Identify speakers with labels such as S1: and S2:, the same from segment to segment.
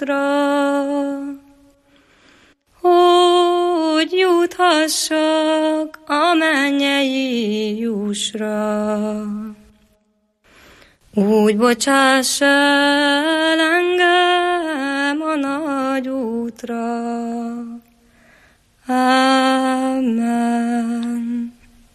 S1: hogy juthassak a mennyei jussra. Úgy bocsáss el engem a nagy útra. Amen.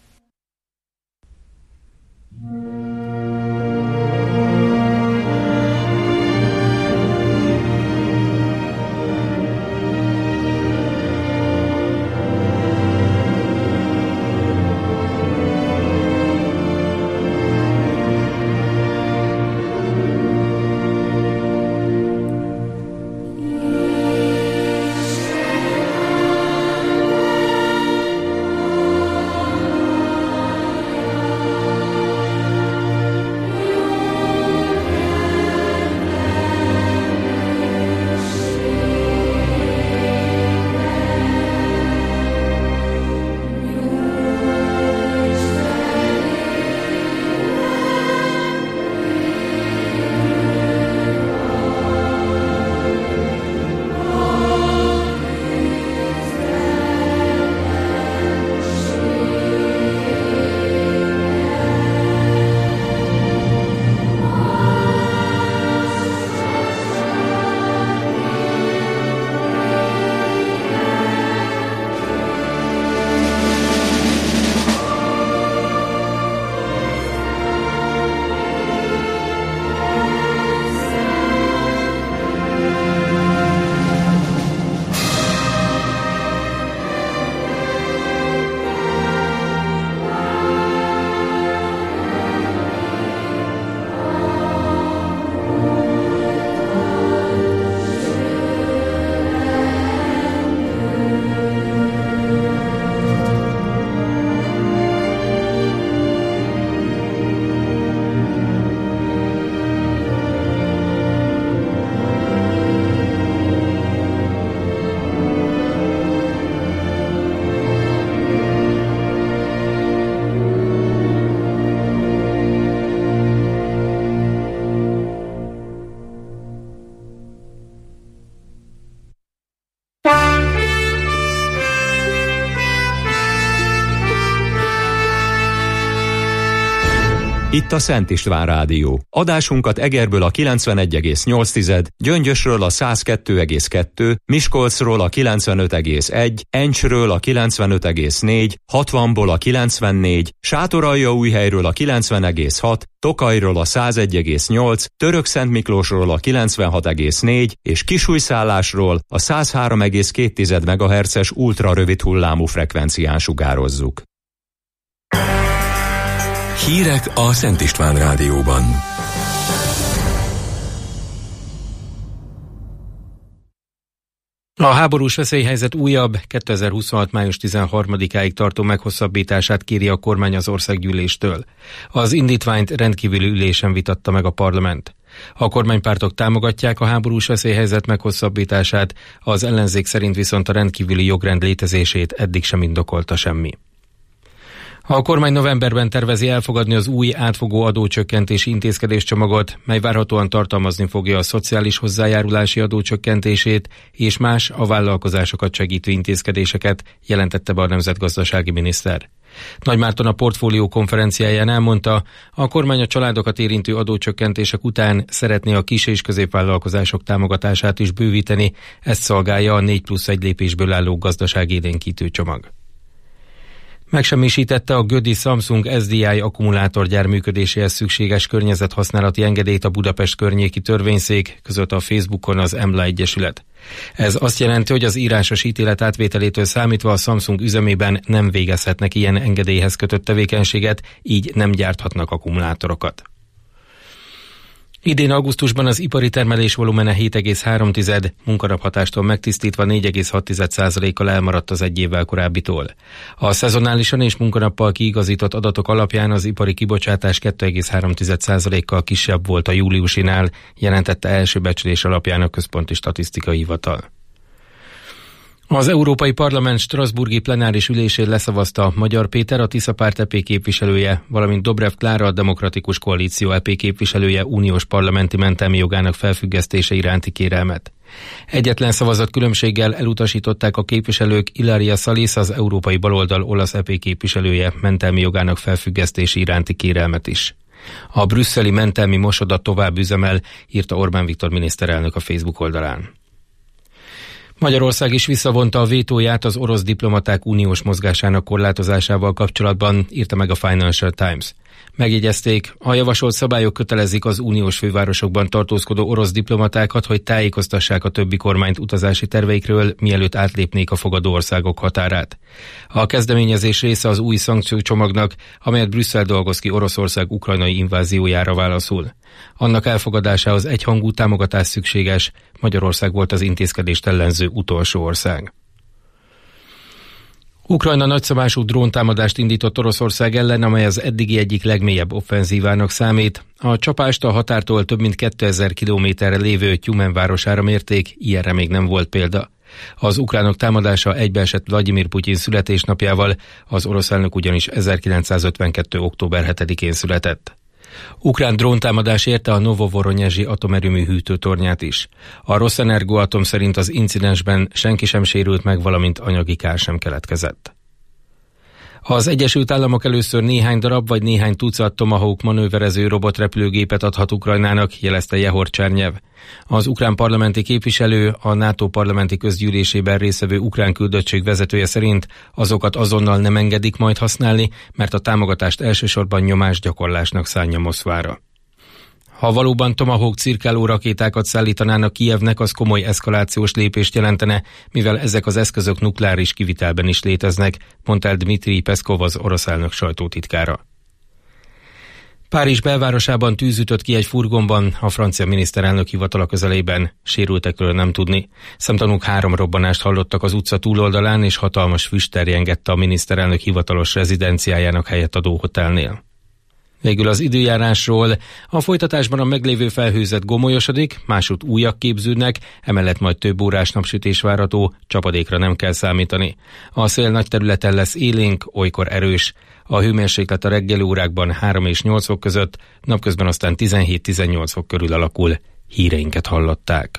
S2: Itt a Szent István Rádió. Adásunkat Egerből a 91,8, Gyöngyösről a 102,2, Miskolcról a 95,1, Encsről a 95,4, 60-ból a 94, Sátoraljaújhelyről a 90,6, Tokajról a 101,8, Törökszentmiklósról a 96,4 és Kisújszállásról a 103,2 MHz-es ultrarövid hullámú frekvencián sugározzuk.
S3: Hírek a Szent István Rádióban.
S4: A háborús veszélyhelyzet újabb, 2026. május 13-áig tartó meghosszabbítását kéri a kormány az országgyűléstől. Az indítványt rendkívüli ülésen vitatta meg a parlament. A kormánypártok támogatják a háborús veszélyhelyzet meghosszabbítását, az ellenzék szerint viszont a rendkívüli jogrend létezését eddig sem indokolta semmi. A kormány novemberben tervezi elfogadni az új átfogó adócsökkentési intézkedéscsomagot, mely várhatóan tartalmazni fogja a szociális hozzájárulási adócsökkentését és más a vállalkozásokat segítő intézkedéseket, jelentette be a nemzetgazdasági miniszter. Nagy Márton a Portfólió konferenciáján elmondta, a kormány a családokat érintő adócsökkentések után szeretné a kis- és középvállalkozások támogatását is bővíteni, ezt szolgálja a 4+1 lépésből álló gazdaságélénkítő csomag. Megsemmisítette a gödi Samsung SDI akkumulátorgyár működéséhez szükséges környezethasználati engedélyt a Budapest környéki törvényszék, között a Facebookon az EMLA Egyesület. Ez azt jelenti, hogy az írásos ítélet átvételétől számítva a Samsung üzemében nem végezhetnek ilyen engedélyhez kötött tevékenységet, így nem gyárthatnak akkumulátorokat. Idén augusztusban az ipari termelés volumene 7,3, munkanaphatástól megtisztítva 4,6%-kal elmaradt az egy évvel korábbitól. A szezonálisan és munkanappal kiigazított adatok alapján az ipari kibocsátás 2,3%-kal kisebb volt a júliusinál, jelentette első becslés alapján a Központi Statisztikai Hivatal. Az Európai Parlament strasbourgi plenáris ülésén leszavazta Magyar Péter, a Tisza Párt EP képviselője, valamint Dobrev Klára, a Demokratikus Koalíció EP képviselője uniós parlamenti mentelmi jogának felfüggesztése iránti kérelmet. Egyetlen szavazat különbséggel elutasították a képviselők Ilaria Salis, az európai baloldal olasz EP képviselője mentelmi jogának felfüggesztési iránti kérelmet is. A brüsszeli mentelmi mosoda tovább üzemel, írta Orbán Viktor miniszterelnök a Facebook oldalán. Magyarország is visszavonta a vétóját az orosz diplomaták uniós mozgásának korlátozásával kapcsolatban, írta meg a Financial Times. Megjegyezték, a javasolt szabályok kötelezik az uniós fővárosokban tartózkodó orosz diplomatákat, hogy tájékoztassák a többi kormányt utazási terveikről, mielőtt átlépnék a fogadó országok határát. A kezdeményezés része az új szankciócsomagnak, amelyet Brüsszel dolgoz ki Oroszország ukrajnai inváziójára válaszul. Annak elfogadásához egyhangú támogatás szükséges, Magyarország volt az intézkedést ellenző utolsó ország. Ukrajna nagyszabású dróntámadást indított Oroszország ellen, amely az eddigi egyik legmélyebb offenzívának számít. A csapást a határtól több mint 2000 kilométerre lévő Tyumen városára mérték, ilyenre még nem volt példa. Az ukránok támadása egybeesett Vladimir Putyin születésnapjával, az orosz elnök ugyanis 1952. október 7-én született. Ukrán dróntámadás érte a Novovoronyezsi atomerőmű hűtőtornyát is. A Rosenergoatom szerint az incidensben senki sem sérült meg, valamint anyagi kár sem keletkezett. Az Egyesült Államok először néhány darab vagy néhány tucat Tomahawk manőverező robotrepülőgépet adhat Ukrajnának, jelezte Jehor Csernyev. Az ukrán parlamenti képviselő, a NATO parlamenti közgyűlésében résztvevő ukrán küldöttség vezetője szerint azokat azonnal nem engedik majd használni, mert a támogatást elsősorban nyomásgyakorlásnak szánja Moszkvára. Ha valóban Tomahawk cirkáló rakétákat szállítanának Kijevnek, az komoly eszkalációs lépést jelentene, mivel ezek az eszközök nukleáris kivitelben is léteznek, mondta el Dmitri Peszkov, az orosz elnök sajtótitkára. Párizs belvárosában tűz ütött ki egy furgonban, a francia miniszterelnök hivatala közelében, sérültekről nem tudni. Szemtanúk 3 robbanást hallottak az utca túloldalán, és hatalmas füst terjengett a miniszterelnök hivatalos rezidenciájának helyet adó hotelnél. Végül az időjárásról. A folytatásban a meglévő felhőzet gomolyosodik, másút újak képződnek, emellett majd több órás napsütés várható, csapadékra nem kell számítani. A szél nagy területen lesz élénk, olykor erős. A hőmérséklet a reggeli órákban 3 és 8 fok között, napközben aztán 17-18 fok körül alakul. Híreinket hallották.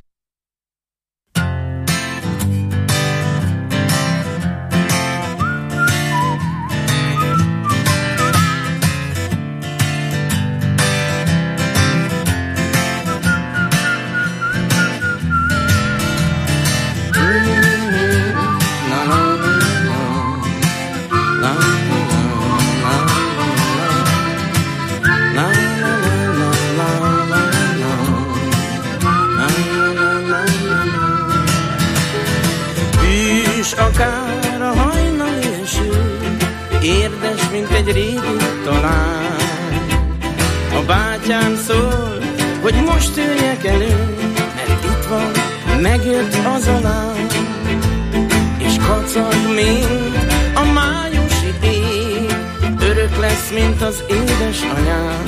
S5: Akár a hajnali eső, érdes, mint egy régi talán. A bátyám szól, hogy most üljek elő, mert itt van, megjött az a lány, és kacag, mint a májusi év, örök lesz, mint az édesanyám.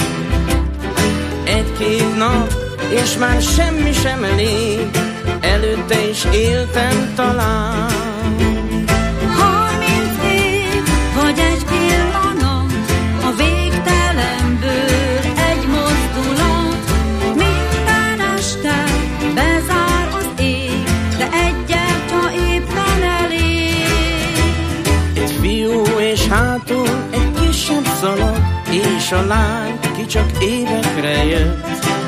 S5: 1-2 nap, és már semmi sem elég, előtte is éltem talán.
S1: 30 év, vagy egy pillanat, a végtelenből egy mozdulat. Minden este bezár az ég, de egyet, ha éppen elég.
S5: Egy fiú és hátul egy kisebb szalag, és a lány, ki csak évekre jött.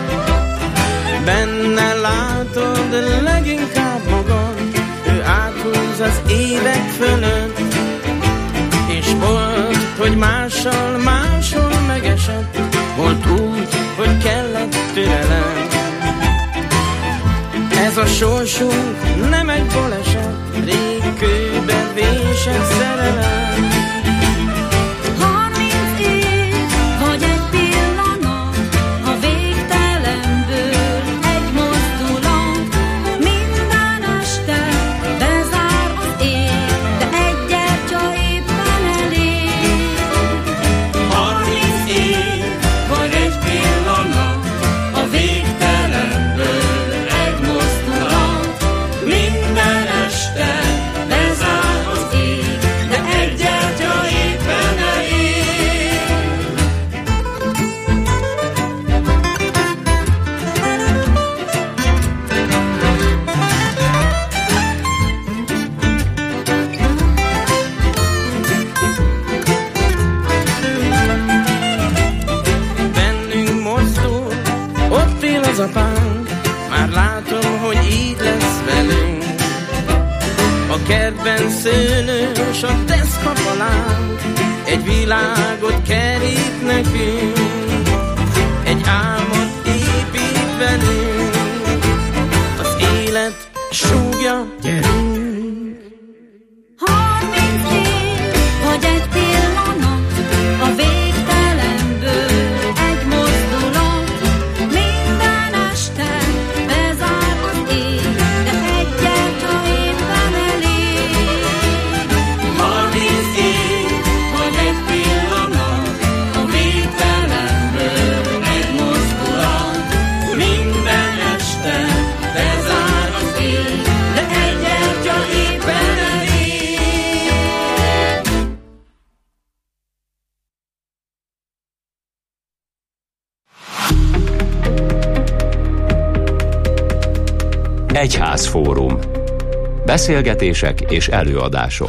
S5: Benne látod leginkább magad, ő áthúz az évek fölött, és volt, hogy máshol megesett, volt úgy, hogy kellett türelem. Ez a sorsunk nem egy baleset, rég kőbe vésett szerelem.
S1: 30 év, vagy egy pillanat, a végtelenből egy mozdulat. Minden este bezár az ég, de egy gyertya éppen elég.
S5: 30 év, vagy egy pillanat, a végtelenből egy mozdulat. Minden este bezár az ég, de egy éppen szőlős a deszkapalánk, egy világot kerít nekünk, egy álmot épít velünk, az élet súgja, gyerünk.
S1: 30 év, vagy egy pillanat, a végtelenből egy mozdulat, minden este bezár az ég, de egyet, ha éppen elég. 30 év, vagy egy pillanat, a végtelenből egy mozdulat, minden este bezár az ég, de egyet, ha éppen elég.
S2: Egyházfórum. Beszélgetések és előadások.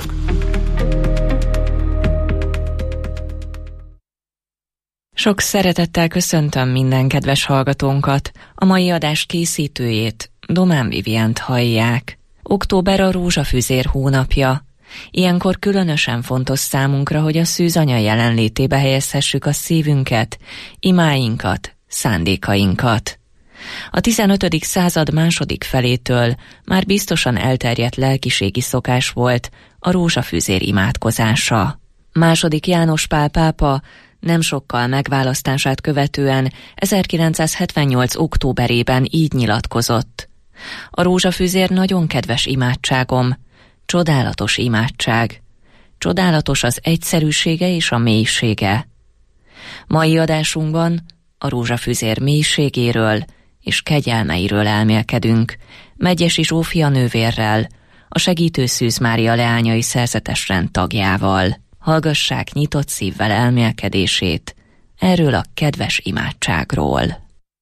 S6: Sok szeretettel köszöntöm minden kedves hallgatónkat. A mai adás készítőjét, Domán Vivient hallják. Október a rózsafüzér hónapja. Ilyenkor különösen fontos számunkra, hogy a szűzanya jelenlétébe helyezhessük a szívünket, imáinkat, szándékainkat. A 15. század második felétől már biztosan elterjedt lelkiségi szokás volt a rózsafüzér imádkozása. II. János Pál pápa nem sokkal megválasztását követően 1978. októberében így nyilatkozott. A rózsafüzér nagyon kedves imádságom, csodálatos imádság. Csodálatos az egyszerűsége és a mélysége. Mai adásunkban a rózsafüzér mélységéről és kegyelmeiről elmélkedünk, Megyesi Zsófia nővérrel, a Segítő Szűz Mária leányai szerzetesrend tagjával. Hallgassák nyitott szívvel elmélkedését erről a kedves imádságról.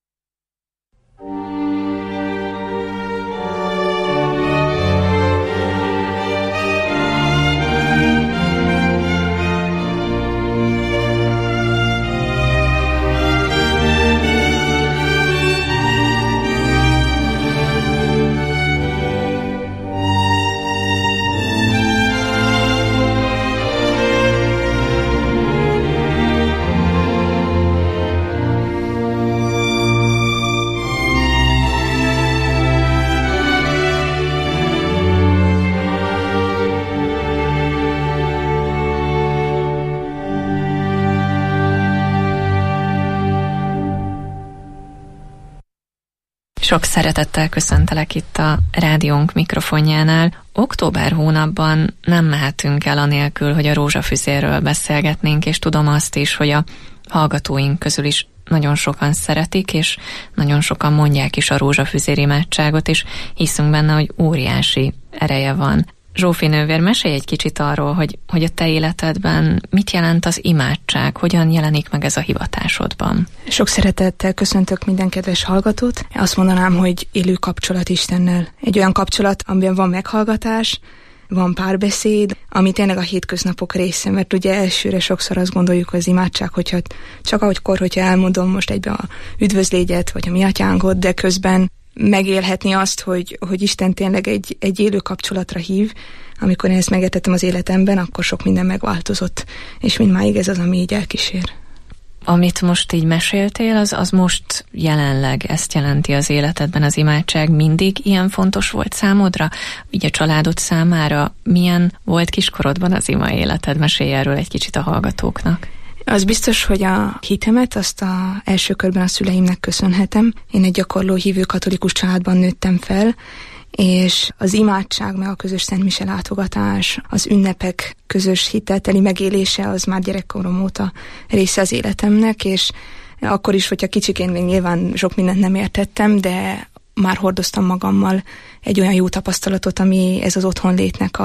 S6: Sok szeretettel köszöntelek itt a rádiónk mikrofonjánál. Október hónapban nem mehetünk el anélkül, hogy a rózsafüzérről beszélgetnénk, és tudom azt is, hogy a hallgatóink közül is nagyon sokan szeretik, és nagyon sokan mondják is a rózsafüzér imádságot, és hiszünk benne, hogy óriási ereje van. Zsófi nővér, mesélj egy kicsit arról, hogy a te életedben mit jelent az imádság, hogyan jelenik meg ez a hivatásodban.
S7: Sok szeretettel köszöntök minden kedves hallgatót. Azt mondanám, hogy élő kapcsolat Istennel. Egy olyan kapcsolat, amiben van meghallgatás, van párbeszéd, ami tényleg a hétköznapok része, mert ugye elsőre sokszor azt gondoljuk az imádság, hogyha csak hogyha elmondom most egybe a üdvözlégyet, vagy a mi atyánkot, de közben megélhetni azt, hogy Isten tényleg egy élő kapcsolatra hív. Amikor én ezt megértettem az életemben, akkor sok minden megváltozott, és mindmáig ez az, ami így elkísér.
S6: Amit most így meséltél, az most jelenleg ezt jelenti az életedben az imádság. Mindig ilyen fontos volt számodra? Így a családod számára milyen volt kiskorodban az ima életed? Mesélj erről egy kicsit a hallgatóknak.
S7: Az biztos, hogy a hitemet azt a első körben a szüleimnek köszönhetem. Én egy gyakorló hívő katolikus családban nőttem fel, és az imádság, meg a közös szentmise látogatás, az ünnepek közös hitelteli megélése, az már gyerekkorom óta része az életemnek, és akkor is, hogyha kicsiként még nyilván sok mindent nem értettem, de már hordoztam magammal egy olyan jó tapasztalatot, ami ez az otthonlétnek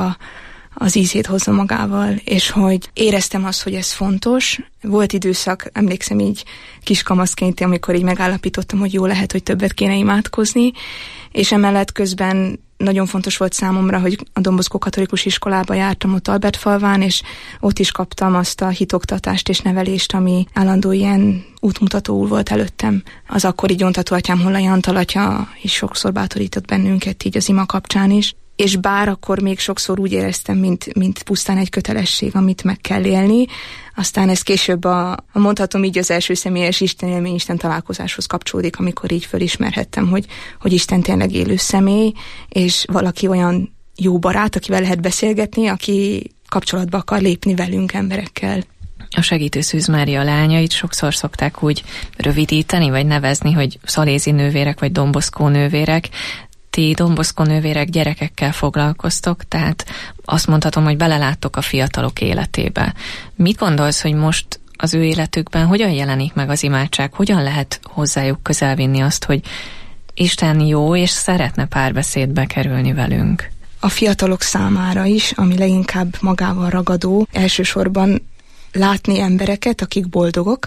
S7: az ízét hozza magával, és hogy éreztem azt, hogy ez fontos. Volt időszak, emlékszem így kiskamaszként, amikor így megállapítottam, hogy jó lehet, hogy többet kéne imádkozni, és emellett közben nagyon fontos volt számomra, hogy a Don Bosco katolikus iskolába jártam ott Albertfalván, és ott is kaptam azt a hitoktatást és nevelést, ami állandó ilyen útmutatóul volt előttem. Az akkori gyóntató atyám, Hollai Antal atya is sokszor bátorított bennünket így az ima kapcsán is. és bár akkor még sokszor úgy éreztem, mint pusztán egy kötelesség, amit meg kell élni, aztán ez később mondhatom így az első személyes istenélmény, Isten találkozáshoz kapcsolódik, amikor így fölismerhettem, hogy Isten tényleg élő személy, és valaki olyan jó barát, akivel lehet beszélgetni, aki kapcsolatba akar lépni velünk, emberekkel.
S6: A segítő Szűz Mária lányait sokszor szokták úgy rövidíteni, vagy nevezni, hogy Szalézi nővérek, vagy Don Bosco nővérek. Ti Don Bosco nővérek gyerekekkel foglalkoztok, tehát azt mondhatom, hogy beleláttok a fiatalok életébe. Mit gondolsz, hogy most az ő életükben hogyan jelenik meg az imádság, hogyan lehet hozzájuk közelvinni azt, hogy Isten jó, és szeretne párbeszédbe kerülni velünk?
S7: A fiatalok számára is, ami leginkább magával ragadó, elsősorban látni embereket, akik boldogok,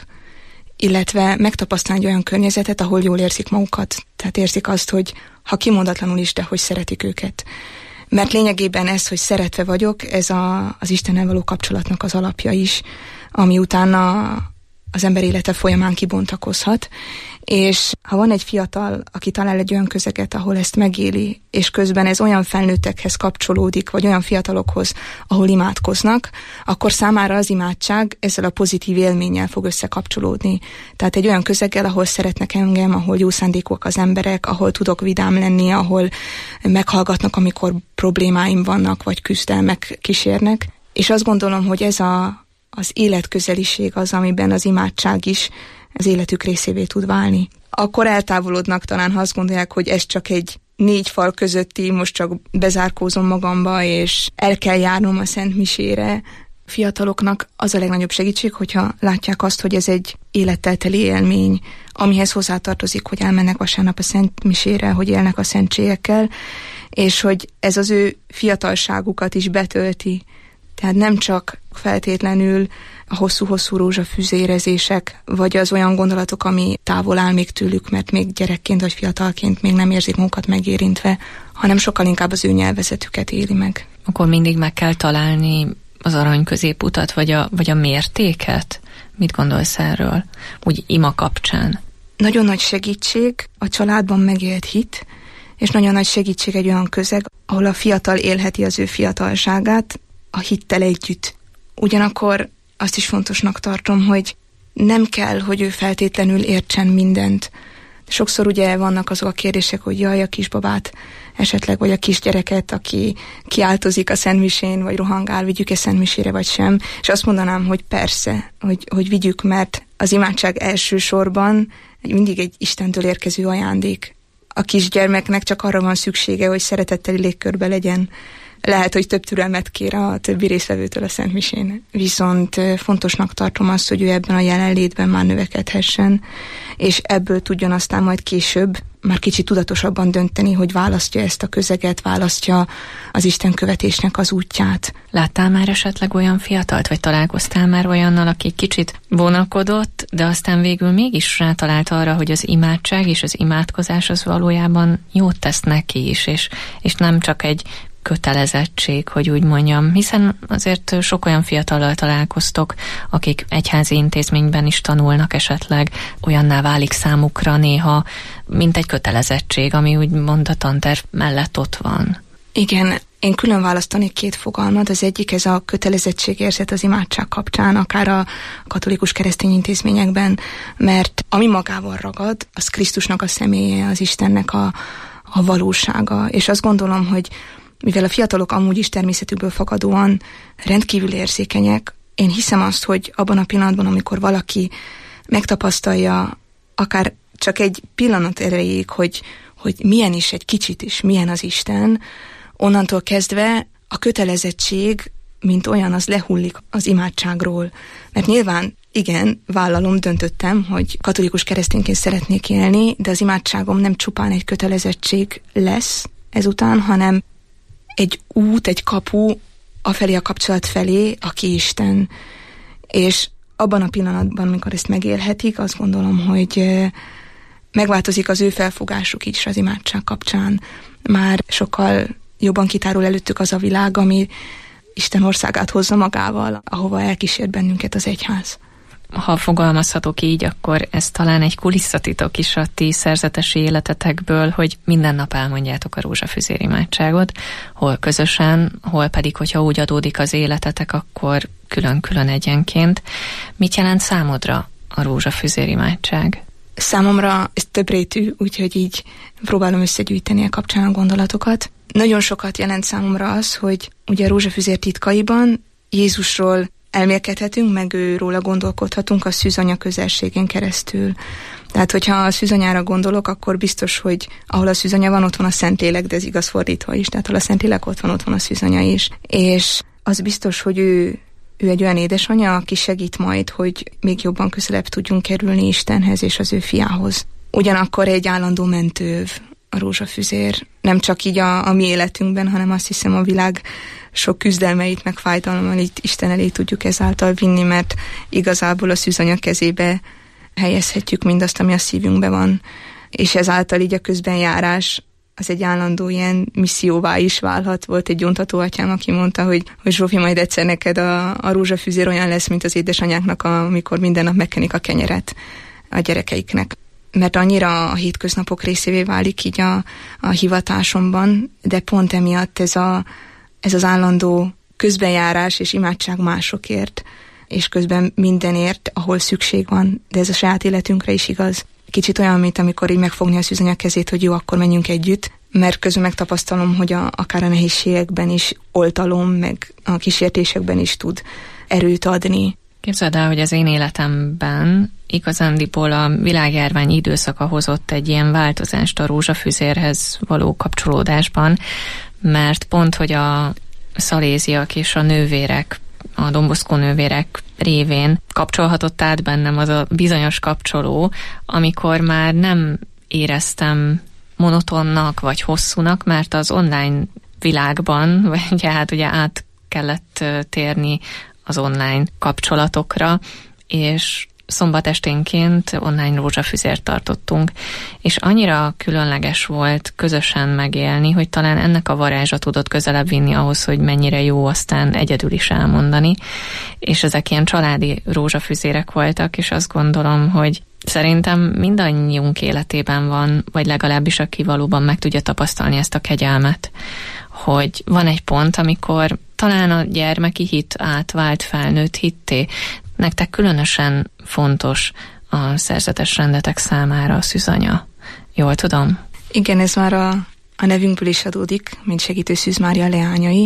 S7: illetve megtapasztalni egy olyan környezetet, ahol jól érzik magukat. Tehát érzik azt, hogy ha kimondatlanul is, de hogy szeretik őket. Mert lényegében ez, hogy szeretve vagyok, ez az Istennel való kapcsolatnak az alapja is, ami utána az ember élete folyamán kibontakozhat. És ha van egy fiatal, aki talál egy olyan közeget, ahol ezt megéli, és közben ez olyan felnőttekhez kapcsolódik, vagy olyan fiatalokhoz, ahol imádkoznak, akkor számára az imádság ezzel a pozitív élménnyel fog összekapcsolódni. Tehát egy olyan közeggel, ahol szeretnek engem, ahol jó szándékúak az emberek, ahol tudok vidám lenni, ahol meghallgatnak, amikor problémáim vannak, vagy küzdelmek kísérnek. És azt gondolom, hogy ez az életközeliség az, amiben az imádság is az életük részévé tud válni. Akkor eltávolodnak talán, ha azt gondolják, hogy ez csak egy 4 fal közötti, most csak bezárkózom magamba, és el kell járnom a Szent Misére. Fiataloknak az a legnagyobb segítség, hogyha látják azt, hogy ez egy élettel teli élmény, amihez hozzátartozik, hogy elmennek vasárnap a Szent Misére, hogy élnek a szentségekkel, és hogy ez az ő fiatalságukat is betölti. Tehát nem csak feltétlenül a hosszú-hosszú rózsafűzérezések, vagy az olyan gondolatok, ami távol áll még tőlük, mert még gyerekként vagy fiatalként még nem érzik magukat megérintve, hanem sokkal inkább az ő nyelvezetüket éli meg.
S6: Akkor mindig meg kell találni az arany középutat, vagy a mértéket? Mit gondolsz erről? Úgy ima kapcsán.
S7: Nagyon nagy segítség a családban megélt hit, és nagyon nagy segítség egy olyan közeg, ahol a fiatal élheti az ő fiatalságát a hittel együtt. Ugyanakkor azt is fontosnak tartom, hogy nem kell, hogy ő feltétlenül értsen mindent. Sokszor ugye vannak azok a kérdések, hogy jaj, a kisbabát esetleg, vagy a kisgyereket, aki kiáltozik a szentmisén, vagy rohangál, vigyük-e szentmisére, vagy sem. És azt mondanám, hogy persze, hogy vigyük, mert az imádság elsősorban mindig egy Istentől érkező ajándék. A kisgyermeknek csak arra van szüksége, hogy szeretetteli légkörbe legyen. Lehet, hogy több türelmet kér a többi résztvevőtől a szentmisén. Viszont fontosnak tartom azt, hogy ő ebben a jelenlétben már növekedhessen, és ebből tudjon aztán majd később már kicsit tudatosabban dönteni, hogy választja ezt a közeget, választja az Isten követésnek az útját.
S6: Láttál már esetleg olyan fiatalt, vagy találkoztál már olyannal, aki kicsit vonakodott, de aztán végül mégis rátalált arra, hogy az imádság és az imádkozás az valójában jót tesz neki is, és nem csak egy kötelezettség, hogy úgy mondjam, hiszen azért sok olyan fiatallal találkoztok, akik egyházi intézményben is tanulnak esetleg, olyanná válik számukra néha, mint egy kötelezettség, ami úgymond a tanterv mellett ott van.
S7: Igen, én külön választanék 2 fogalmat. Az egyik ez a kötelezettségérzet az imádság kapcsán, akár a katolikus keresztény intézményekben, mert ami magával ragad, az Krisztusnak a személye, az Istennek a valósága. És azt gondolom, hogy mivel a fiatalok amúgy is természetükből fakadóan rendkívül érzékenyek, én hiszem azt, hogy abban a pillanatban, amikor valaki megtapasztalja akár csak egy pillanat erejéig, hogy milyen is egy kicsit is, milyen az Isten, onnantól kezdve a kötelezettség, mint olyan, az lehullik az imádságról. Mert nyilván, igen, vállalom, döntöttem, hogy katolikus keresztényként szeretnék élni, de az imádságom nem csupán egy kötelezettség lesz ezután, hanem egy út, egy kapu afelé a kapcsolat felé, aki Isten. És abban a pillanatban, amikor ezt megélhetik, azt gondolom, hogy megváltozik az ő felfogásuk is az imádság kapcsán. Már sokkal jobban kitárul előttük az a világ, ami Isten országát hozza magával, ahova elkísér bennünket az egyház.
S6: ha fogalmazhatok így, akkor ez talán egy kulisszatitok is a ti szerzetesi életetekből, hogy minden nap elmondjátok a rózsafüzér imádságot, hol közösen, hol pedig, hogyha úgy adódik az életetek, akkor külön-külön egyenként. Mit jelent számodra a rózsafüzér imádság?
S7: Számomra ez többrétű, úgyhogy így próbálom összegyűjteni a kapcsán a gondolatokat. Nagyon sokat jelent számomra az, hogy ugye a rózsafüzér titkaiban Jézusról elmélkedhetünk, meg róla gondolkodhatunk a szűzanya közelségén keresztül. Tehát, hogyha a szűzanyára gondolok, akkor biztos, hogy ahol a szűzanya van, ott van a Szentlélek, de ez igaz fordítva is. Tehát, ahol a Szentlélek ott van a szűzanya is. És az biztos, hogy ő egy olyan édesanyja, aki segít majd, hogy még jobban közelebb tudjunk kerülni Istenhez és az ő fiához. Ugyanakkor egy állandó mentőv a rózsafüzér. Nem csak így a mi életünkben, hanem azt hiszem a világ sok küzdelmeit, meg fájdalmait Isten elé tudjuk ezáltal vinni, mert igazából a szűzanya kezébe helyezhetjük mindazt, ami a szívünkben van. És ezáltal így a közbenjárás az egy állandó ilyen misszióvá is válhat. Volt egy gyóntató atyám, aki mondta, hogy Zsófi, majd egyszer neked a rózsafüzér olyan lesz, mint az édesanyáknak, amikor minden nap megkenik a kenyeret a gyerekeiknek. Mert annyira a hétköznapok részévé válik így a hivatásomban, de pont emiatt ez az állandó közbenjárás és imádság másokért, és közben mindenért, ahol szükség van, de ez a saját életünkre is igaz. Kicsit olyan, mint amikor így megfogni a szűzanya kezét, hogy jó, akkor menjünk együtt, mert közben megtapasztalom, hogy akár a nehézségekben is oltalom, meg a kísértésekben is tud erőt adni.
S6: Képzeld el, hogy az én életemben igazándiból a világjárvány időszaka hozott egy ilyen változást a rózsafüzérhez való kapcsolódásban, mert pont, hogy a szaléziak és a nővérek, a Don Bosco nővérek révén kapcsolhatott át bennem az a bizonyos kapcsoló, amikor már nem éreztem monotonnak vagy hosszúnak, mert az online világban, vagy hát ugye át kellett térni az online kapcsolatokra, és szombat esténként online rózsafüzért tartottunk, és annyira különleges volt közösen megélni, hogy talán ennek a varázsa tudott közelebb vinni ahhoz, hogy mennyire jó aztán egyedül is elmondani, és ezek ilyen családi rózsafüzérek voltak, és azt gondolom, hogy szerintem mindannyiunk életében van, vagy legalábbis aki valóban meg tudja tapasztalni ezt a kegyelmet, hogy van egy pont, amikor talán a gyermeki hit átvált felnőtt hitté. Nektek különösen fontos a szerzetes rendetek számára a szűzanya. Jól tudom?
S7: Igen, ez már a nevünkből is adódik, mint segítő Szűz Mária leányai,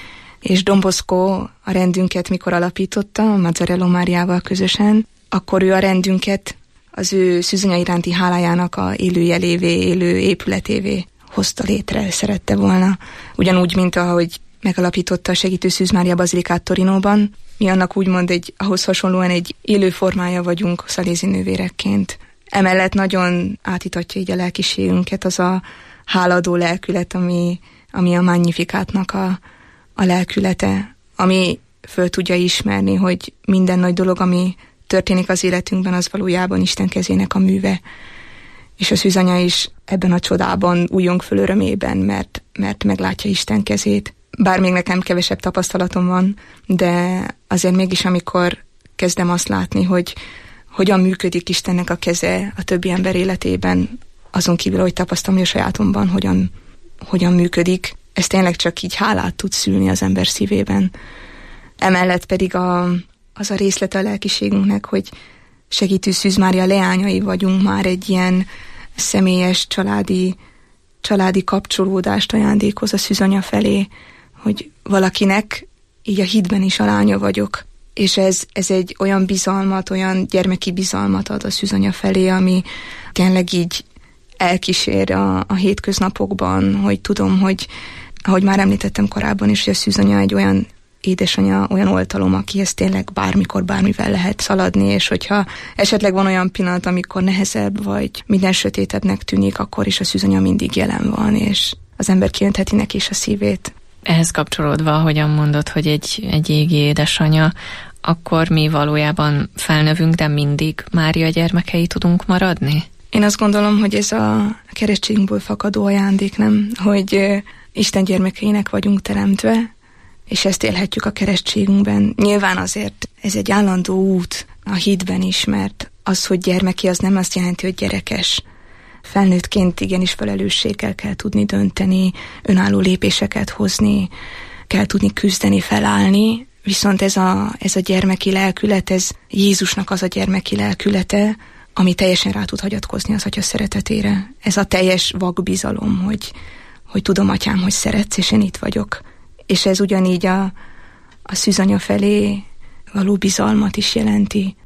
S7: és Don Bosco a rendünket mikor alapította, Mazzarello Máriával közösen, akkor ő a rendünket az ő szűzanya iránti hálájának a élőjelévé, élő épületévé hozta létre, szerette volna. Ugyanúgy, mint ahogy megalapította a segítő Szűz Mária bazilikát Torinóban, mi annak úgymond ahhoz hasonlóan egy élő formája vagyunk szalézi nővérekként. Emellett nagyon átítatja így a lelkiségünket az a háladó lelkület, ami a Magnificátnak a lelkülete, ami föl tudja ismerni, hogy minden nagy dolog, ami történik az életünkben, az valójában Isten kezének a műve. És a szűzanya is ebben a csodában újjong föl örömében, mert meglátja Isten kezét. Bár még nekem kevesebb tapasztalatom van, de azért mégis, amikor kezdem azt látni, hogy hogyan működik Istennek a keze a többi ember életében, azon kívül, hogy tapasztalom, hogy a sajátomban hogyan működik, ez tényleg csak így hálát tud szülni az ember szívében. Emellett pedig az a részlete a lelkiségünknek, hogy segítő Szűz Mária leányai vagyunk, már egy ilyen személyes, családi kapcsolódást ajándékoz a szűzanya felé, hogy valakinek így a hitben is a lánya vagyok. És ez egy olyan bizalmat, olyan gyermeki bizalmat ad a szűzanya felé, ami tényleg így elkísér a hétköznapokban, hogy tudom, hogy ahogy már említettem korábban is, hogy a szűzanya egy olyan édesanyja, olyan oltalom, akihez tényleg bármikor, bármivel lehet szaladni, és hogyha esetleg van olyan pillanat, amikor nehezebb, vagy minden sötétebbnek tűnik, akkor is a szűzanya mindig jelen van, és az ember kiöntheti neki is a szívét.
S6: Ehhez kapcsolódva, ahogyan mondod, hogy egy égi édesanyja, akkor mi valójában felnövünk, de mindig Mária gyermekei tudunk maradni?
S7: Én azt gondolom, hogy ez a keresztségünkből fakadó ajándék, nem? Hogy Isten gyermekeinek vagyunk teremtve, és ezt élhetjük a keresztségünkben. Nyilván azért ez egy állandó út, a hitben is, mert az, hogy gyermeki, az nem azt jelenti, hogy gyerekes. Felnőttként igenis felelősséggel kell tudni dönteni, önálló lépéseket hozni, kell tudni küzdeni, felállni, viszont ez a gyermeki lelkület, ez Jézusnak az a gyermeki lelkülete, ami teljesen rá tud hagyatkozni az Atya szeretetére. Ez a teljes vakbizalom, hogy tudom, Atyám, hogy szeretsz, és én itt vagyok. És ez ugyanígy a szűzanya felé való bizalmat is jelenti.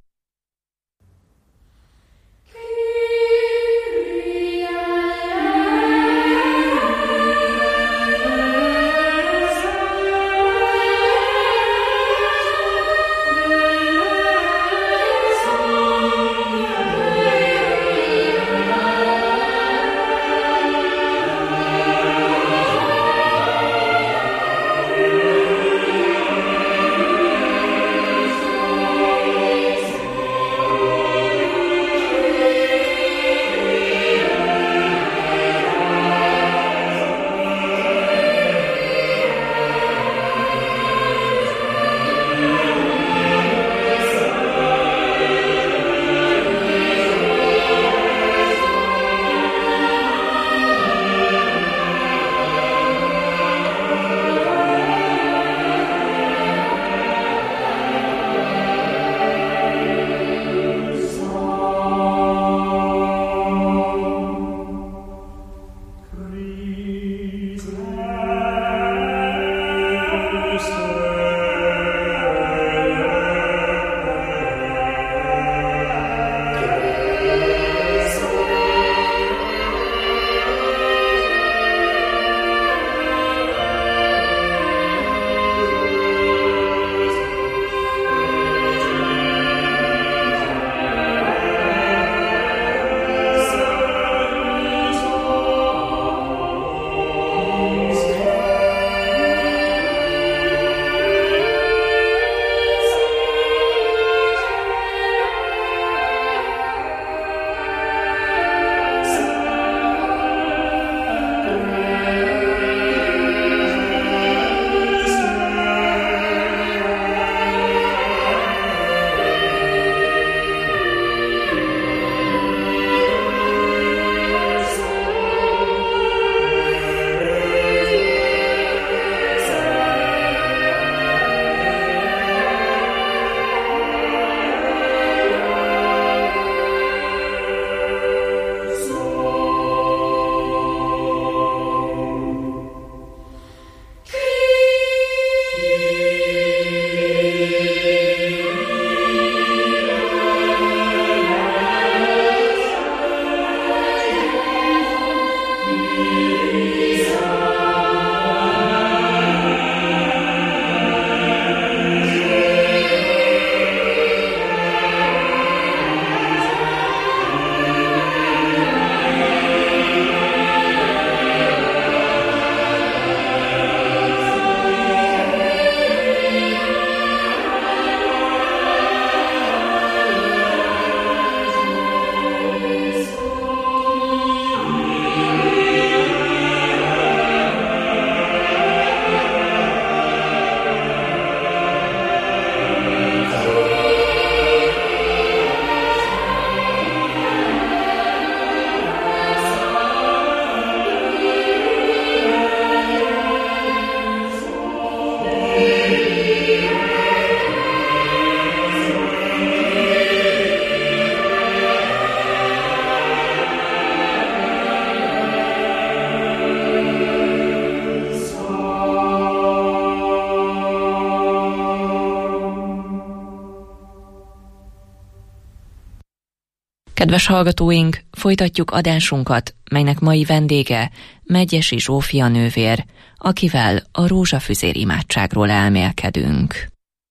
S6: Kedves hallgatóink, folytatjuk adásunkat, melynek mai vendége Medgyessy Zsófia nővér, akivel a rózsafüzér imádságról elmélkedünk.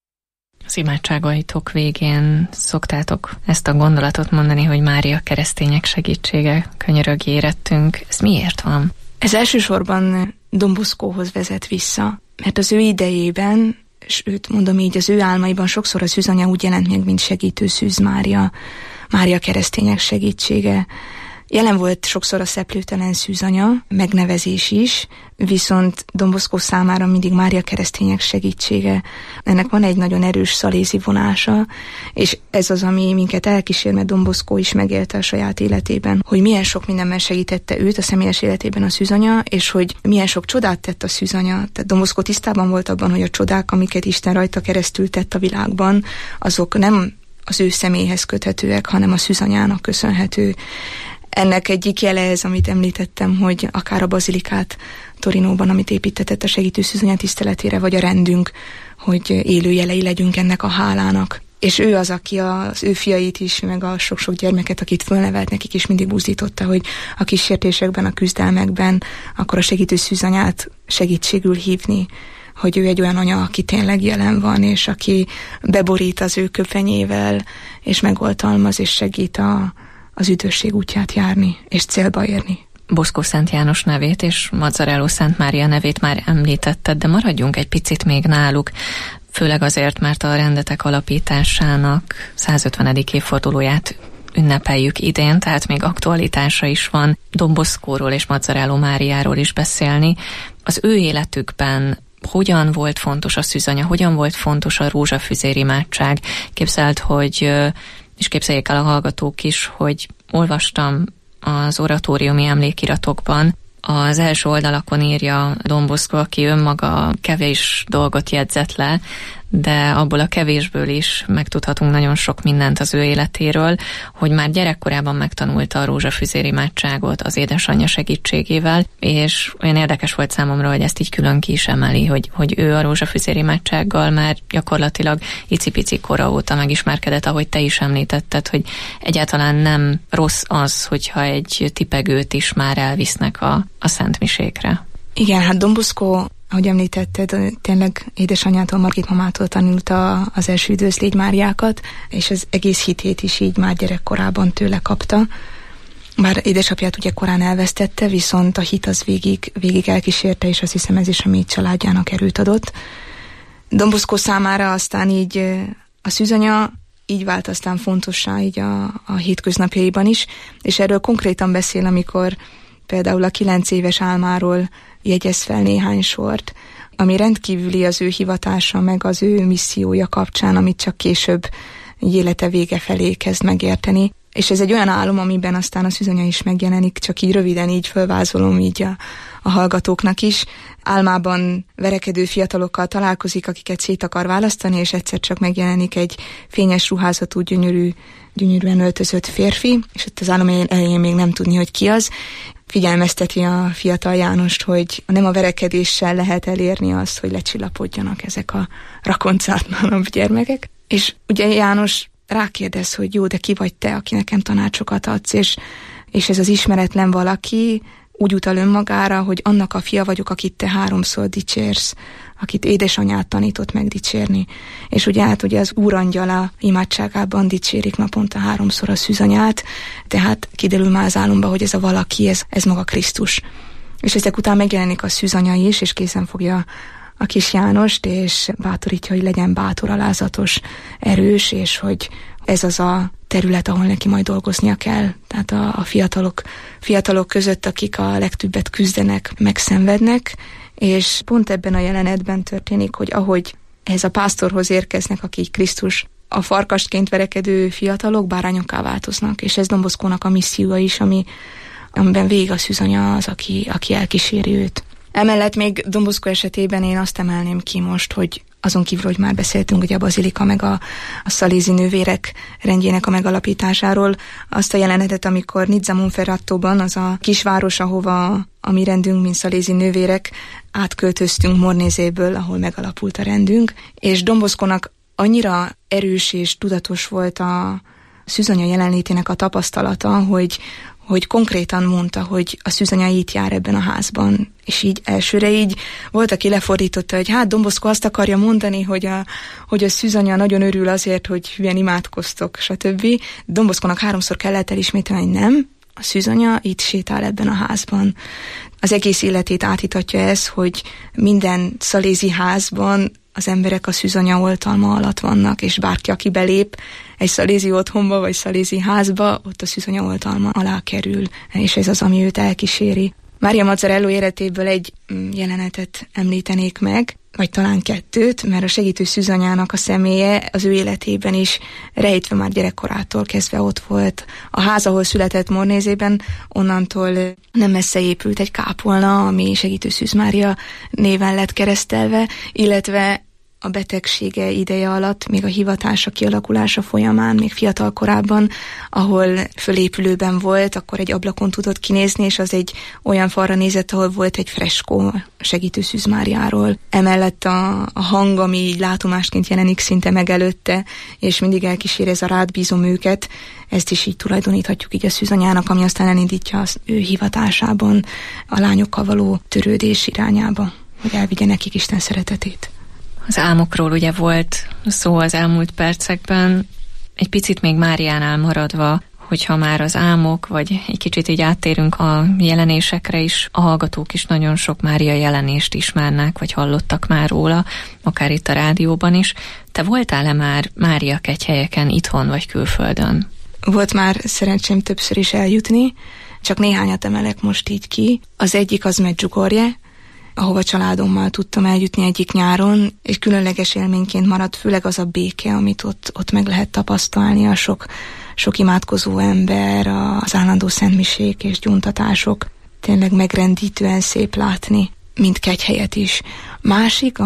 S6: Az imádságaitok végén szoktátok ezt a gondolatot mondani, hogy Mária keresztények segítsége, könyörög érettünk. Ez miért van?
S7: Ez elsősorban Don Boscóhoz vezet vissza, mert az ő idejében, sőt mondom így, az ő álmaiban sokszor a szűzanya úgy jelent meg, mint segítő Szűz Mária, Mária keresztények segítsége, Jelen volt sokszor a szeplőtelen szűzanya, megnevezés is, viszont Don Bosco számára mindig Mária keresztények segítsége. Ennek van egy nagyon erős szalézi vonása, és ez az, ami minket elkísér, mert Don Bosco is megélte a saját életében, hogy milyen sok mindenben segítette őt a személyes életében a szűzanya, és hogy milyen sok csodát tett a szűzanya. Tehát Don Bosco tisztában volt abban, hogy a csodák, amiket Isten rajta keresztül tett a világban, azok nem az ő személyhez köthetőek, hanem a szűzanyának köszönhető. Ennek egyik jele ez, amit említettem, hogy akár a bazilikát Torinóban, amit építetett a segítő szűzanya tiszteletére, vagy a rendünk, hogy élő jelei legyünk ennek a hálának. És ő az, aki az ő fiait is, meg a sok-sok gyermeket, akit fölnevelt, nekik is mindig buzdította, hogy a kísértésekben, a küzdelmekben akkor a segítő szűzanyát segítségül hívni, hogy ő egy olyan anya, aki tényleg jelen van, és aki beborít az ő köpenyével, és megoltalmaz, és segít az üdvösség útját járni, és célba érni.
S6: Bosco Szent János nevét és Mazzarello Szent Mária nevét már említetted, de maradjunk egy picit még náluk, főleg azért, mert a rendetek alapításának 150. évfordulóját ünnepeljük idén, tehát még aktualitása is van Don Boscóról és Mazzarello Máriáról is beszélni. Az ő életükben hogyan volt fontos a szűzanya, hogyan volt fontos a rózsafüzér imádság? Képzeld, hogy, és képzeljék el a hallgatók is, hogy olvastam az oratóriumi emlékiratokban, az első oldalakon írja Don Bosco, aki önmaga kevés dolgot jegyzett le, de abból a kevésből is megtudhatunk nagyon sok mindent az ő életéről, hogy már gyerekkorában megtanulta a rózsafüzér imádságot az édesanyja segítségével, és olyan érdekes volt számomra, hogy ezt így külön ki is emeli, hogy ő a rózsafüzér imádsággal már gyakorlatilag icipici kora óta megismerkedett, ahogy te is említetted, hogy egyáltalán nem rossz az, hogyha egy tipegőt is már elvisznek a szentmisékre.
S7: Igen, hát Don Bosco, ahogy említetted, tényleg édesanyjától, Margit mamától tanulta az első üdvözlégy Máriákat, és az egész hitét is így már gyerekkorában tőle kapta. Bár édesapját ugye korán elvesztette, viszont a hit az végig elkísérte, és azt hiszem ez is a mi családjának erőt adott. Don Bosco számára aztán így a szűzanya így vált aztán fontossá így a hétköznapjaiban is, és erről konkrétan beszél, amikor például a 9 éves álmáról jegyez fel néhány sort, ami rendkívüli az ő hivatása, meg az ő missziója kapcsán, amit csak később élete vége felé kezd megérteni. És ez egy olyan álom, amiben aztán a szűzanya is megjelenik, csak így röviden így fölvázolom így a hallgatóknak is. Álmában verekedő fiatalokkal találkozik, akiket szét akar választani, és egyszer csak megjelenik egy fényes ruházatú, gyönyörűen öltözött férfi, és ott az álom elején még nem tudni, hogy ki az. Figyelmezteti a fiatal Jánost, hogy nem a verekedéssel lehet elérni azt, hogy lecsillapodjanak ezek a rakoncátlanabb gyermekek. És ugye János rákérdez, hogy jó, de ki vagy te, aki nekem tanácsokat adsz, és ez az ismeretlen valaki úgy utal önmagára, hogy annak a fia vagyok, akit te 3-szor dicsérsz, akit édesanyát tanított megdicsérni. És ugye hát ugye az Úrangyala imádságában dicsérik naponta 3-szor a szűzanyát, tehát kiderül már az álomba, hogy ez a valaki, ez maga Krisztus. És ezek után megjelenik a szűzanya is, és készen fogja a kis Jánost, és bátorítja, hogy legyen bátor, alázatos, erős, és hogy ez az a terület, ahol neki majd dolgoznia kell. Tehát a fiatalok között, akik a legtöbbet küzdenek, megszenvednek, és pont ebben a jelenetben történik, hogy ahogy ehhez a pásztorhoz érkeznek, akik Krisztus, a farkasként verekedő fiatalok bárányokká változnak, és ez Don Boscónak a missziója is, amiben végig a szűzanya az, aki elkíséri őt. Emellett még Don Bosco esetében én azt emelném ki most, hogy azon kívül, hogy már beszéltünk ugye a bazilika meg a szalézi nővérek rendjének a megalapításáról, azt a jelenetet, amikor Nizza Monferratóban, az a kisváros, ahova a mi rendünk, mint szalézi nővérek, átköltöztünk Mornézéből, ahol megalapult a rendünk, és Don Boscónak annyira erős és tudatos volt a szűzanya jelenlétének a tapasztalata, hogy konkrétan mondta, hogy a szűzanya itt jár ebben a házban. És így elsőre így volt, aki lefordította, hogy hát Don Bosco azt akarja mondani, hogy a szűzanya nagyon örül azért, hogy hülyen imádkoztok, stb. Don Boscónak 3-szor kellett elismételni, hogy nem, a szűzanya itt sétál ebben a házban. Az egész életét átítatja ez, hogy minden szalézi házban az emberek a szűzanya oltalma alatt vannak, és bárki, aki belép egy szalézi otthonba, vagy szalézi házba, ott a szűzanya oltalma alá kerül, és ez az, ami őt elkíséri. Mária Mazzarello életéből egy jelenetet említenék meg, vagy talán 2, mert a segítő szűzanyának a személye az ő életében is rejtve már gyerekkorától kezdve ott volt. A ház, ahol született Mornézében, onnantól nem messze épült egy kápolna, ami segítő Szűz Mária néven lett keresztelve, illetve a betegsége ideje alatt, még a hivatása kialakulása folyamán, még fiatal korában, ahol fölépülőben volt, akkor egy ablakon tudott kinézni, és az egy olyan falra nézett, ahol volt egy freskó segítő Szűz Máriáról. Emellett a hang, ami így látomásként jelenik szinte meg előtte, és mindig elkísér ez a rád bízom őket, ezt is így tulajdoníthatjuk így a szűzanyának, ami aztán elindítja az ő hivatásában a lányokkal való törődés irányába, hogy elvigye nekik Isten szeretetét.
S6: Az álmokról ugye volt szó az elmúlt percekben, egy picit még Máriánál maradva, hogyha már az álmok, vagy egy kicsit így áttérünk a jelenésekre is, a hallgatók is nagyon sok Mária jelenést ismernek, vagy hallottak már róla, akár itt a rádióban is. Te voltál-e már Mária kegyhelyeken itthon vagy külföldön?
S7: Volt már szerencsém többször is eljutni, csak néhányat emelek most így ki. Az egyik az Medjugorje, ahova családommal tudtam eljutni egyik nyáron, és különleges élményként maradt főleg az a béke, amit ott meg lehet tapasztalni, a sok imádkozó ember, az állandó szentmisék és gyuntatások. Tényleg megrendítően szép látni, mint kegyhelyet is. Másik,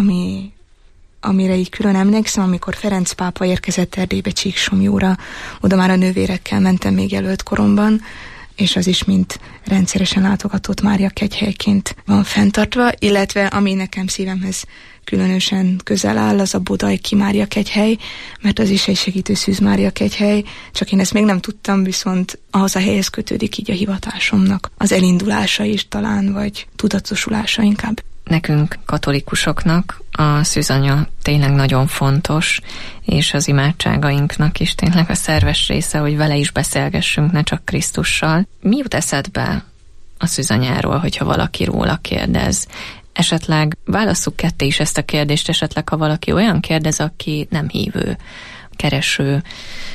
S7: amire így külön emlékszem, amikor Ferenc pápa érkezett Erdélybe Csíksomlyóra, oda már a nővérekkel mentem még jelölt koromban, és az is mint rendszeresen látogatott Mária kegyhelyként van fenntartva, illetve ami nekem szívemhez különösen közel áll, az a Bodajki Mária kegyhely, mert az is egy segítő Szűz Mária kegyhely, csak én ezt még nem tudtam, viszont ahhoz a helyhez kötődik így a hivatásomnak az elindulása is talán, vagy tudatosulása inkább.
S6: Nekünk, katolikusoknak a szűzanya tényleg nagyon fontos, és az imádságainknak is tényleg a szerves része, hogy vele is beszélgessünk, ne csak Krisztussal. Mi jut eszedbe a szűzanyáról, hogyha valaki róla kérdez? Esetleg válasszuk ketté is ezt a kérdést, esetleg ha valaki olyan kérdez, aki nem hívő, kereső,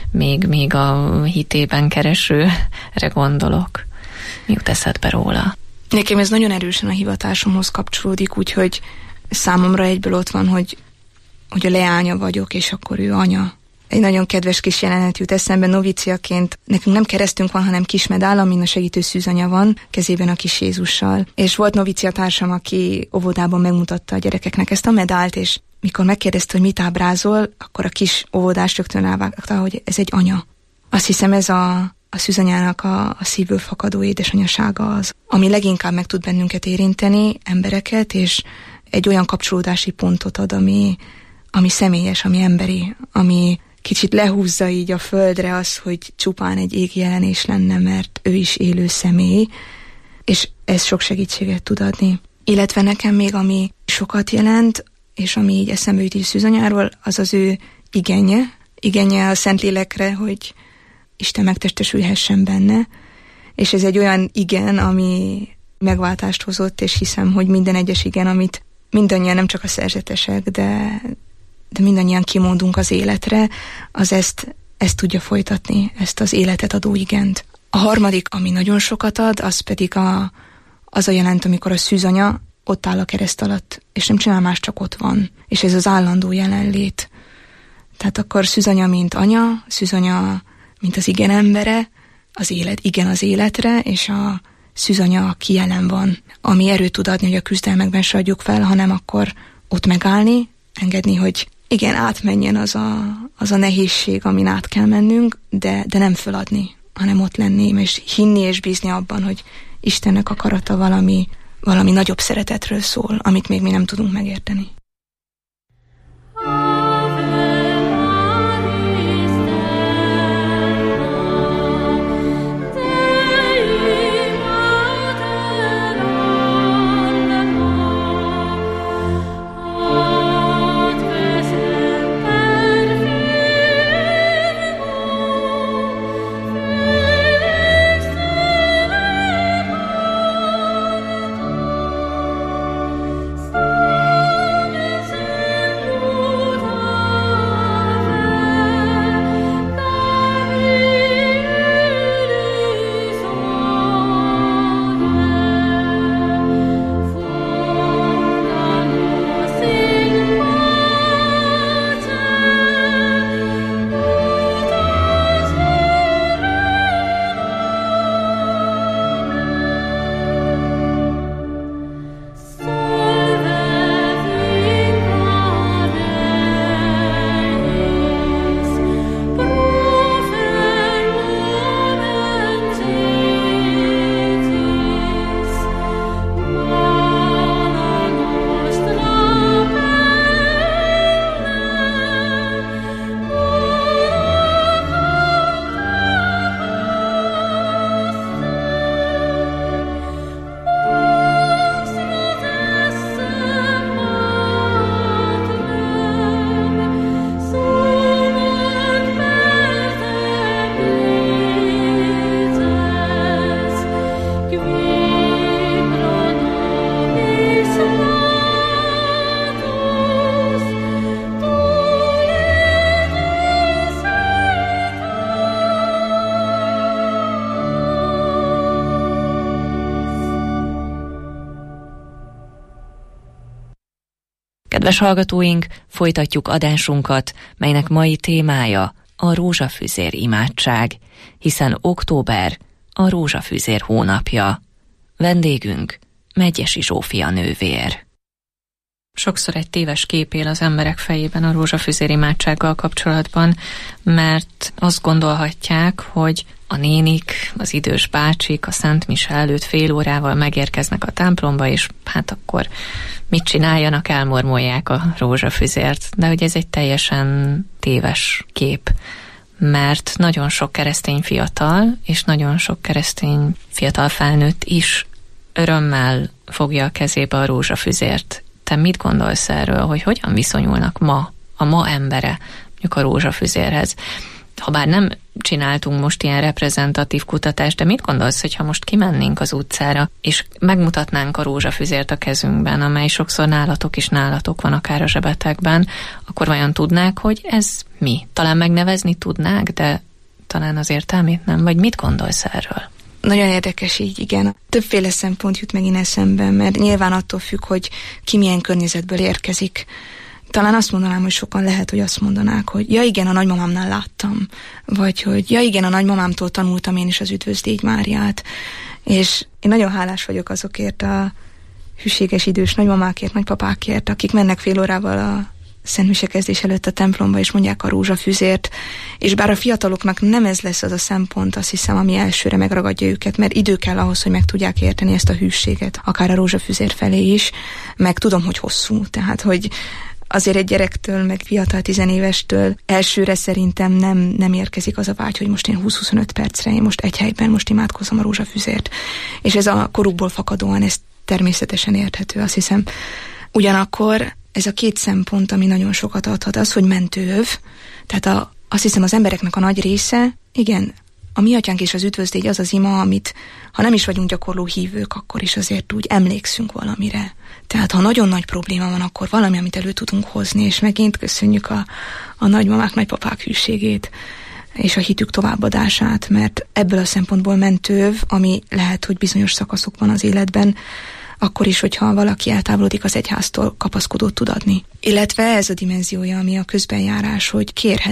S6: még a hitében keresőre gondolok. Mi jut eszedbe róla?
S7: Nekem ez nagyon erősen a hivatásomhoz kapcsolódik, úgyhogy számomra egyből ott van, hogy a leánya vagyok, és akkor ő anya. Egy nagyon kedves kis jelenet jut eszembe noviciaként. Nekünk nem keresztünk van, hanem kis medál, amin a segítő szűzanya van, kezében a kis Jézussal. És volt noviciatársam, aki óvodában megmutatta a gyerekeknek ezt a medált, és mikor megkérdezte, hogy mit ábrázol, akkor a kis óvodás rögtön rávágta, hogy ez egy anya. Azt hiszem, ez a szűzanyának a szívből fakadó édesanyasága az, ami leginkább meg tud bennünket érinteni, embereket, és egy olyan kapcsolódási pontot ad, ami személyes, ami emberi, ami kicsit lehúzza így a földre az, hogy csupán egy égi jelenés lenne, mert ő is élő személy, és ez sok segítséget tud adni. Illetve nekem még, ami sokat jelent, és ami így eszembe jut így szűzanyáról, az az ő igenje a Szentlélekre, hogy Isten megtestesülhessen benne, és ez egy olyan igen, ami megváltást hozott, és hiszem, hogy minden egyes igen, amit mindannyian, nem csak a szerzetesek, de mindannyian kimondunk az életre, az ezt tudja folytatni, ezt az életet adó igent. A harmadik, ami nagyon sokat ad, az pedig az a jelent, amikor a szűzanya ott áll a kereszt alatt, és nem csinál más, csak ott van. És ez az állandó jelenlét. Tehát akkor szűzanya, mint anya, szűzanya, mint az igen embere, az élet, igen az életre, és a szűzanya, aki jelen van, ami erőt tud adni, hogy a küzdelmekben se adjuk fel, hanem akkor ott megállni, engedni, hogy igen, átmenjen az a nehézség, amin át kell mennünk, de nem föladni, hanem ott lenni, és hinni és bízni abban, hogy Istennek akarata valami nagyobb szeretetről szól, amit még mi nem tudunk megérteni.
S6: Kedves hallgatóink, folytatjuk adásunkat, melynek mai témája a rózsafüzér imádság, hiszen október a rózsafüzér hónapja. Vendégünk Medgyessy Zsófia nővér. Sokszor egy téves kép él az emberek fejében a rózsafüzér imádsággal kapcsolatban, mert azt gondolhatják, hogy a nénik, az idős bácsik a Szent Mise előtt fél órával megérkeznek a templomba, és hát akkor mit csináljanak, elmormolják a rózsafüzért. De hogy ez egy teljesen téves kép, mert nagyon sok keresztény fiatal, és nagyon sok keresztény fiatal felnőtt is örömmel fogja a kezébe a rózsafüzért. Te mit gondolsz erről, hogy hogyan viszonyulnak a ma embere mondjuk a rózsafüzérhez? Habár nem csináltunk most ilyen reprezentatív kutatást, de mit gondolsz, hogyha most kimennénk az utcára, és megmutatnánk a rózsafüzért a kezünkben, amely sokszor nálatok van akár a zsebetekben, akkor vajon tudnák, hogy ez mi? Talán megnevezni tudnák, de talán az értelmét nem? Vagy mit gondolsz erről?
S7: Nagyon érdekes így, igen. Többféle szempont jut megint eszembe, mert nyilván attól függ, hogy ki milyen környezetből érkezik. Talán azt mondanám, hogy sokan lehet, hogy azt mondanák, hogy ja igen, a nagymamámnál láttam, vagy hogy ja igen, a nagymamámtól tanultam én is az Üdvözlégy Máriát, és én nagyon hálás vagyok azokért a hűséges idős nagymamákért, nagypapákért, akik mennek fél órával a Szent Mise kezdés előtt a templomba, és mondják a rózsafüzért, és bár a fiataloknak nem ez lesz az a szempont, azt hiszem, ami elsőre megragadja őket, mert idő kell ahhoz, hogy meg tudják érteni ezt a hűséget, akár a rózsafüzér felé is, meg tudom, hogy hosszú, tehát, hogy azért egy gyerektől, meg fiatal 10 évestől elsőre szerintem nem érkezik az a vágy, hogy most én 20-25 percre, én most egy helyben most imádkozom a rózsafüzért. És ez a korukból fakadóan, ez természetesen érthető, azt hiszem. Ugyanakkor ez a két szempont, ami nagyon sokat adhat, az, hogy mentőöv, tehát azt hiszem az embereknek a nagy része, igen, a mi atyánk és az üdvözlégy az az ima, amit, ha nem is vagyunk gyakorló hívők, akkor is azért úgy emlékszünk valamire. Tehát ha nagyon nagy probléma van, akkor valami, amit elő tudunk hozni, és megint köszönjük a nagymamák, nagypapák hűségét, és a hitük továbbadását, mert ebből a szempontból mentőv, ami lehet, hogy bizonyos szakaszokban az életben, akkor is, hogyha valaki eltávolodik az egyháztól, kapaszkodót tud adni. Illetve ez a dimenziója, ami a közbenjárás, hogy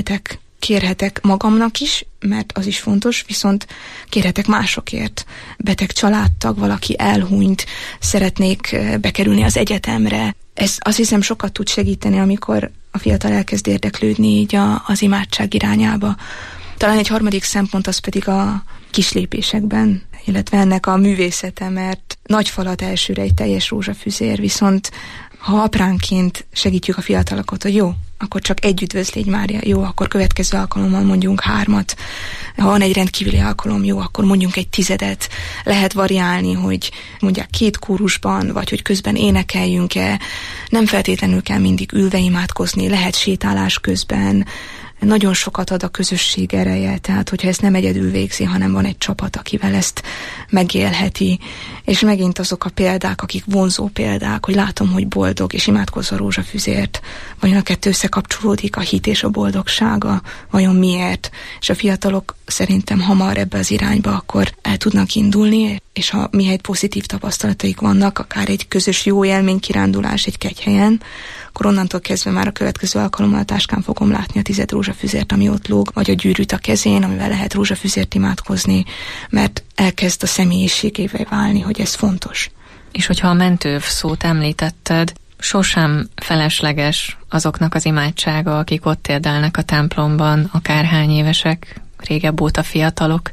S7: kérhetek magamnak is, mert az is fontos, viszont kérhetek másokért. Beteg családtag, valaki elhunyt, szeretnék bekerülni az egyetemre. Ez azt hiszem sokat tud segíteni, amikor a fiatal elkezd érdeklődni így az imádság irányába. Talán egy harmadik szempont az pedig a kislépésekben, illetve ennek a művészete, mert nagy falat elsőre egy teljes rózsafüzér, viszont ha apránként segítjük a fiatalokat, hogy jó, akkor csak egy Üdvözlégy Mária, jó, akkor következő alkalommal mondjunk 3. Ha van egy rendkívüli alkalom, jó, akkor mondjunk egy 10. Lehet variálni, hogy mondják 2 kórusban, vagy hogy közben énekeljünk-e. Nem feltétlenül kell mindig ülve imádkozni, lehet sétálás közben. Nagyon sokat ad a közösség ereje, tehát hogyha ezt nem egyedül végzi, hanem van egy csapat, akivel ezt megélheti. És megint azok a példák, akik vonzó példák, hogy látom, hogy boldog, és imádkozz a rózsafüzért. Vajon a kettő összekapcsolódik, a hit és a boldogsága? Vajon miért? És a fiatalok szerintem hamar ebbe az irányba akkor el tudnak indulni, és ha mihelyt pozitív tapasztalataik vannak, akár egy közös jó élmény kirándulás egy kegyhelyen, akkor onnantól kezdve már a következő alkalommal a táskán fogom látni a 10 rózsafüzért, ami ott lóg, vagy a gyűrűt a kezén, amivel lehet rózsafüzért imádkozni, mert elkezd a személyiségévé válni, hogy ez fontos.
S6: És hogyha a mentőv szót említetted, sosem felesleges azoknak az imádsága, akik ott érdelnek a templomban, akárhány évesek, régebb óta fiatalok,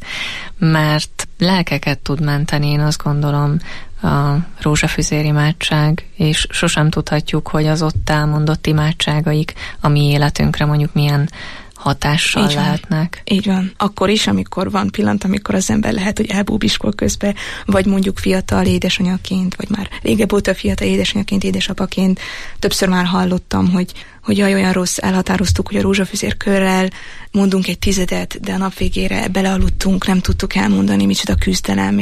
S6: mert lelkeket tud menteni, én azt gondolom, a rózsafüzér imádság, és sosem tudhatjuk, hogy az ott elmondott imádságaik a mi életünkre mondjuk milyen hatással lehetnek.
S7: Így van. Akkor is, amikor van pillanat, amikor az ember lehet, hogy elbúbiskol közbe, vagy mondjuk fiatal édesanyaként, vagy már régebb óta fiatal édesanyaként, édesapaként. Többször már hallottam, hogy jaj, olyan rossz, elhatároztuk, hogy a rózsafüzér körrel mondunk egy 10, de a nap végére belealudtunk, nem tudtuk elmondani, micsoda küzdelem,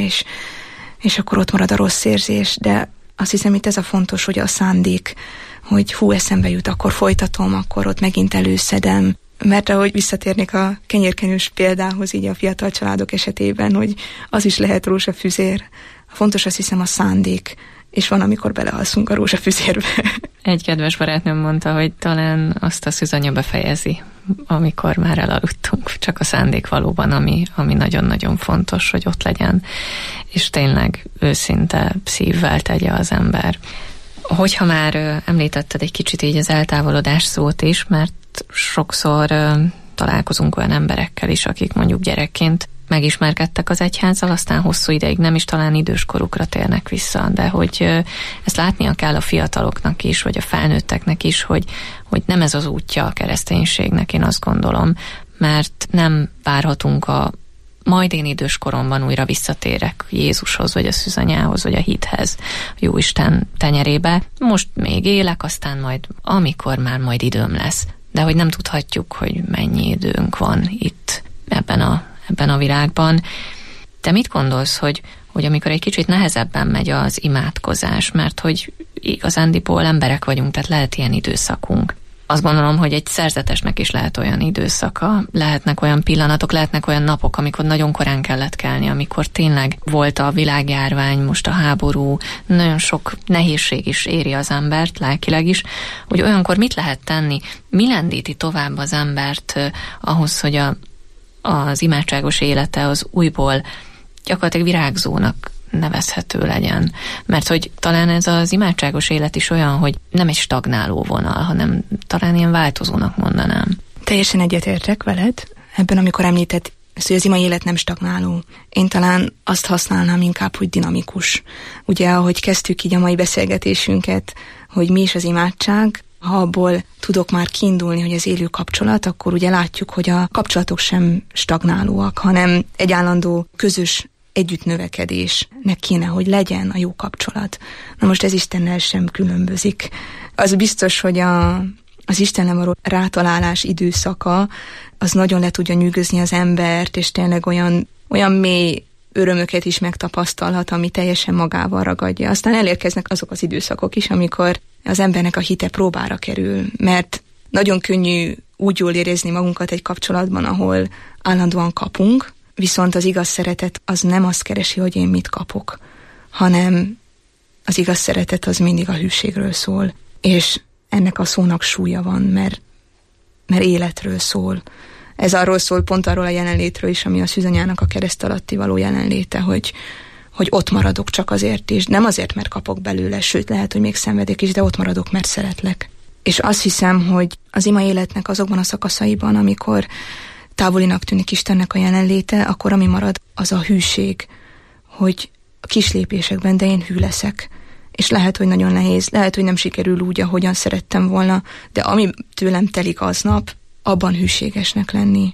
S7: és akkor ott marad a rossz érzés, de azt hiszem, itt ez a fontos, hogy a szándék, hogy eszembe jut, akkor folytatom, akkor ott megint előszedem, mert ahogy visszatérnék a kenyérkenyős példához, így a fiatal családok esetében, hogy az is lehet rózsafüzér. Fontos azt hiszem a szándék, és van, amikor belealszunk a rózsafüzérbe.
S6: Egy kedves barátnőm mondta, hogy talán azt a szűzanya befejezi, amikor már elaludtunk, csak a szándék valóban, ami nagyon-nagyon fontos, hogy ott legyen, és tényleg őszinte szívvel tegye az ember. Hogyha már említetted egy kicsit így az eltávolodás szót is, mert sokszor találkozunk olyan emberekkel is, akik mondjuk gyerekként megismerkedtek az egyházzal, aztán hosszú ideig nem is, talán időskorukra térnek vissza, de hogy ezt látnia kell a fiataloknak is, vagy a felnőtteknek is, hogy nem ez az útja a kereszténységnek, én azt gondolom, mert nem várhatunk majd én időskoromban újra visszatérek Jézushoz, vagy a szűzanyához, vagy a hithez, a Jóisten tenyerébe. Most még élek, aztán majd, amikor már majd időm lesz. De hogy nem tudhatjuk, hogy mennyi időnk van itt ebben a világban. Te mit gondolsz, hogy amikor egy kicsit nehezebben megy az imádkozás, mert hogy igazándiból emberek vagyunk, tehát lehet ilyen időszakunk. Azt gondolom, hogy egy szerzetesnek is lehet olyan időszaka, lehetnek olyan pillanatok, lehetnek olyan napok, amikor nagyon korán kellett kelni, amikor tényleg volt a világjárvány, most a háború, nagyon sok nehézség is éri az embert, lelkileg is, hogy olyankor mit lehet tenni, mi lendíti tovább az embert ahhoz, hogy az imádságos élete az újból gyakorlatilag virágzónak nevezhető legyen. Mert hogy talán ez az imádságos élet is olyan, hogy nem egy stagnáló vonal, hanem talán ilyen változónak mondanám.
S7: Teljesen egyetértek veled ebben, amikor említett, hogy az ima élet nem stagnáló. Én talán azt használnám inkább, hogy dinamikus. Ugye, ahogy kezdtük így a mai beszélgetésünket, hogy mi is az imádság, ha abból tudok már kiindulni, hogy az élő kapcsolat, akkor ugye látjuk, hogy a kapcsolatok sem stagnálóak, hanem egy állandó közös együttnövekedésnek kéne, hogy legyen a jó kapcsolat. Na most ez Istennel sem különbözik. Az biztos, hogy az Istennel való rátalálás időszaka, az nagyon le tudja nyűgözni az embert, és tényleg olyan mély örömöket is megtapasztalhat, ami teljesen magával ragadja. Aztán elérkeznek azok az időszakok is, amikor az embernek a hite próbára kerül, mert nagyon könnyű úgy jól érezni magunkat egy kapcsolatban, ahol állandóan kapunk, viszont az igaz szeretet az nem azt keresi, hogy én mit kapok, hanem az igaz szeretet az mindig a hűségről szól, és ennek a szónak súlya van, mert életről szól. Ez arról szól, pont arról a jelenlétről is, ami a szűzanyának a kereszt alatti való jelenléte, hogy ott maradok csak azért is, nem azért, mert kapok belőle, sőt, lehet, hogy még szenvedek is, de ott maradok, mert szeretlek. És azt hiszem, hogy az ima életnek azokban a szakaszaiban, amikor távolinak tűnik Istennek a jelenléte, akkor ami marad, az a hűség, hogy a kis lépésekben, de én hű leszek. És lehet, hogy nagyon nehéz, lehet, hogy nem sikerül úgy, ahogyan szerettem volna, de ami tőlem telik aznap, abban hűségesnek lenni.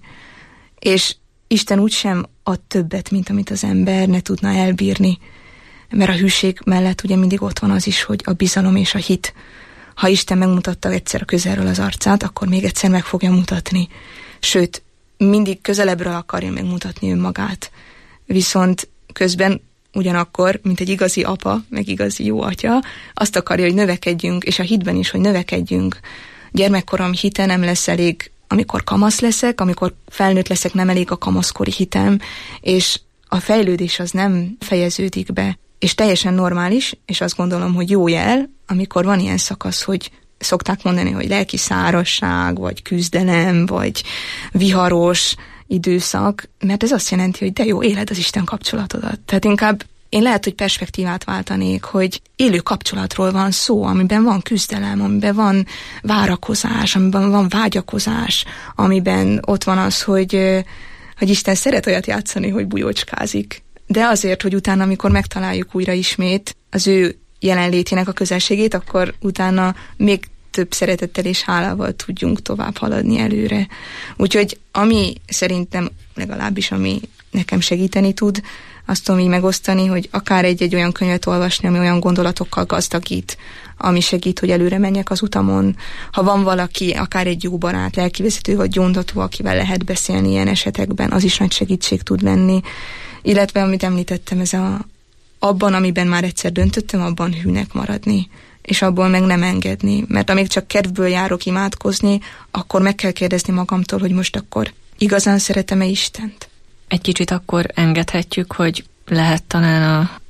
S7: És Isten úgysem ad többet, mint amit az ember ne tudna elbírni. Mert a hűség mellett ugye mindig ott van az is, hogy a bizalom és a hit. Ha Isten megmutatta egyszer a közelről az arcát, akkor még egyszer meg fogja mutatni. Sőt, mindig közelebbről akarja megmutatni önmagát. Viszont közben ugyanakkor, mint egy igazi apa, meg igazi jó atya, azt akarja, hogy növekedjünk, és a hitben is, hogy növekedjünk. Gyermekkorom hite nem lesz elég, amikor kamasz leszek, amikor felnőtt leszek, nem elég a kamaszkori hitem, és a fejlődés az nem fejeződik be. És teljesen normális, és azt gondolom, hogy jó jel, amikor van ilyen szakasz, hogy szokták mondani, hogy lelki szárazság, vagy küzdelem, vagy viharos időszak, mert ez azt jelenti, hogy de jó, éled az Isten kapcsolatodat. Tehát inkább én lehet, hogy perspektívát váltanék, hogy élő kapcsolatról van szó, amiben van küzdelem, amiben van várakozás, amiben van vágyakozás, amiben ott van az, hogy Isten szeret olyat játszani, hogy bujócskázik. De azért, hogy utána, amikor megtaláljuk újra ismét az ő jelenlétének a közelségét, akkor utána még több szeretettel és hálával tudjunk tovább haladni előre. Úgyhogy ami szerintem, legalábbis ami nekem segíteni tud, azt tudom így megosztani, hogy akár egy olyan könyvet olvasni, ami olyan gondolatokkal gazdagít, ami segít, hogy előre menjek az utamon. Ha van valaki, akár egy jó barát, lelkivezető vagy gyóntató, akivel lehet beszélni ilyen esetekben, az is nagy segítség tud lenni. Illetve, amit említettem, ez abban, amiben már egyszer döntöttem, abban hűnek maradni, és abból meg nem engedni. Mert amíg csak kedvből járok imádkozni, akkor meg kell kérdezni magamtól, hogy most akkor igazán szeretem-e Istent?
S6: Egy kicsit akkor engedhetjük, hogy lehet talán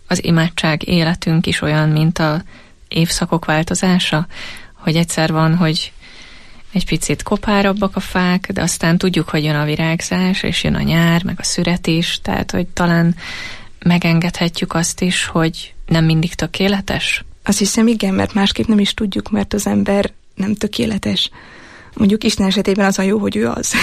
S6: az imádság életünk is olyan, mint a évszakok változása, hogy egyszer van, hogy egy picit kopárabbak a fák, de aztán tudjuk, hogy jön a virágzás, és jön a nyár, meg a szüretés, tehát hogy talán megengedhetjük azt is, hogy nem mindig tökéletes?
S7: Azt hiszem igen, mert másképp nem is tudjuk, mert az ember nem tökéletes. Mondjuk Isten esetében az a jó, hogy ő az.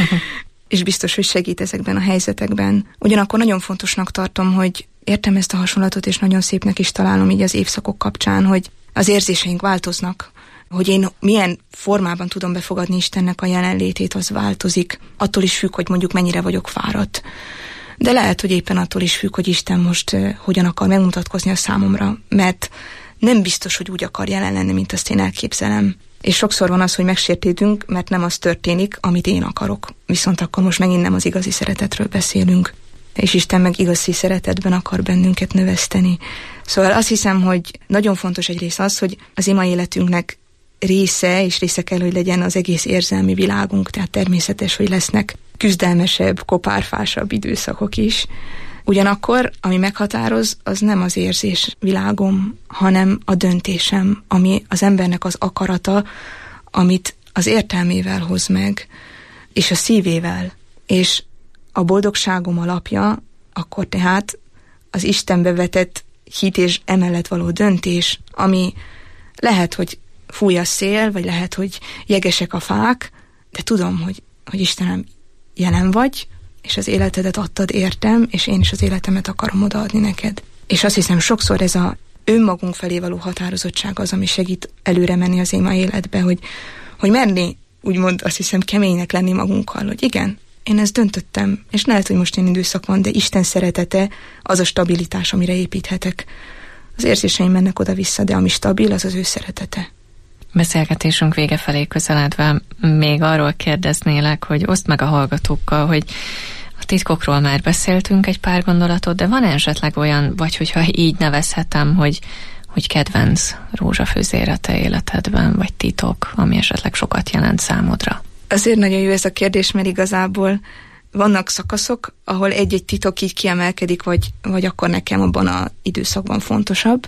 S7: És biztos, hogy segít ezekben a helyzetekben. Ugyanakkor nagyon fontosnak tartom, hogy értem ezt a hasonlatot, és nagyon szépnek is találom így az évszakok kapcsán, hogy az érzéseink változnak, hogy én milyen formában tudom befogadni Istennek a jelenlétét, az változik. Attól is függ, hogy mondjuk mennyire vagyok fáradt. De lehet, hogy éppen attól is függ, hogy Isten most hogyan akar megmutatkozni a számomra, mert nem biztos, hogy úgy akar jelen lenni, mint azt én elképzelem. És sokszor van az, hogy megsértődünk, mert nem az történik, amit én akarok. Viszont akkor most megint nem az igazi szeretetről beszélünk. És Isten meg igazi szeretetben akar bennünket növeszteni. Szóval azt hiszem, hogy nagyon fontos egyrészt az, hogy az ima életünknek része, és része kell, hogy legyen az egész érzelmi világunk, tehát természetes, hogy lesznek küzdelmesebb, kopárfásabb időszakok is. Ugyanakkor, ami meghatároz, az nem az érzés világom, hanem a döntésem, ami az embernek az akarata, amit az értelmével hoz meg, és a szívével. És a boldogságom alapja, akkor tehát az Istenbe vetett hit és emellett való döntés, ami lehet, hogy fúj a szél, vagy lehet, hogy jegesek a fák, de tudom, hogy Istenem, jelen vagy, és az életedet adtad értem, és én is az életemet akarom odaadni neked. És azt hiszem, sokszor ez a önmagunk felé való határozottság az, ami segít előre menni az ima életbe, hogy merni, úgymond azt hiszem, keménynek lenni magunkkal, hogy igen, én ezt döntöttem, és lehet, hogy most én időszak van, de Isten szeretete az a stabilitás, amire építhetek. Az érzéseim mennek oda-vissza, de ami stabil, az az ő szeretete.
S6: Beszélgetésünk vége felé közeledve még arról kérdeznélek, hogy oszd meg a hallgatókkal, hogy a titkokról már beszéltünk egy pár gondolatot, de van esetleg olyan, vagy hogyha így nevezhetem, hogy kedvenc rózsafőzér a te életedben, vagy titok, ami esetleg sokat jelent számodra?
S7: Azért nagyon jó ez a kérdés, mert igazából vannak szakaszok, ahol egy-egy titok így kiemelkedik, vagy akkor nekem abban az időszakban fontosabb.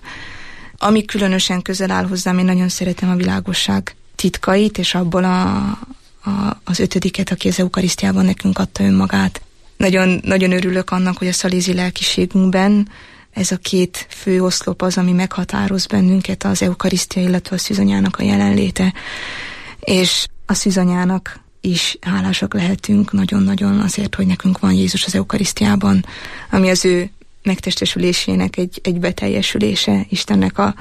S7: Ami különösen közel áll hozzám, én nagyon szeretem a világosság titkait, és abból az 5., aki az eukarisztiában nekünk adta önmagát. Nagyon, nagyon örülök annak, hogy a szalézi lelkiségünkben ez a 2 fő oszlop az, ami meghatároz bennünket, az eukarisztia, illetve a szűzanyának a jelenléte. És a szűzanyának is hálásak lehetünk nagyon-nagyon azért, hogy nekünk van Jézus az eukarisztiában, ami az ő megtestesülésének egy beteljesülése, Istennek a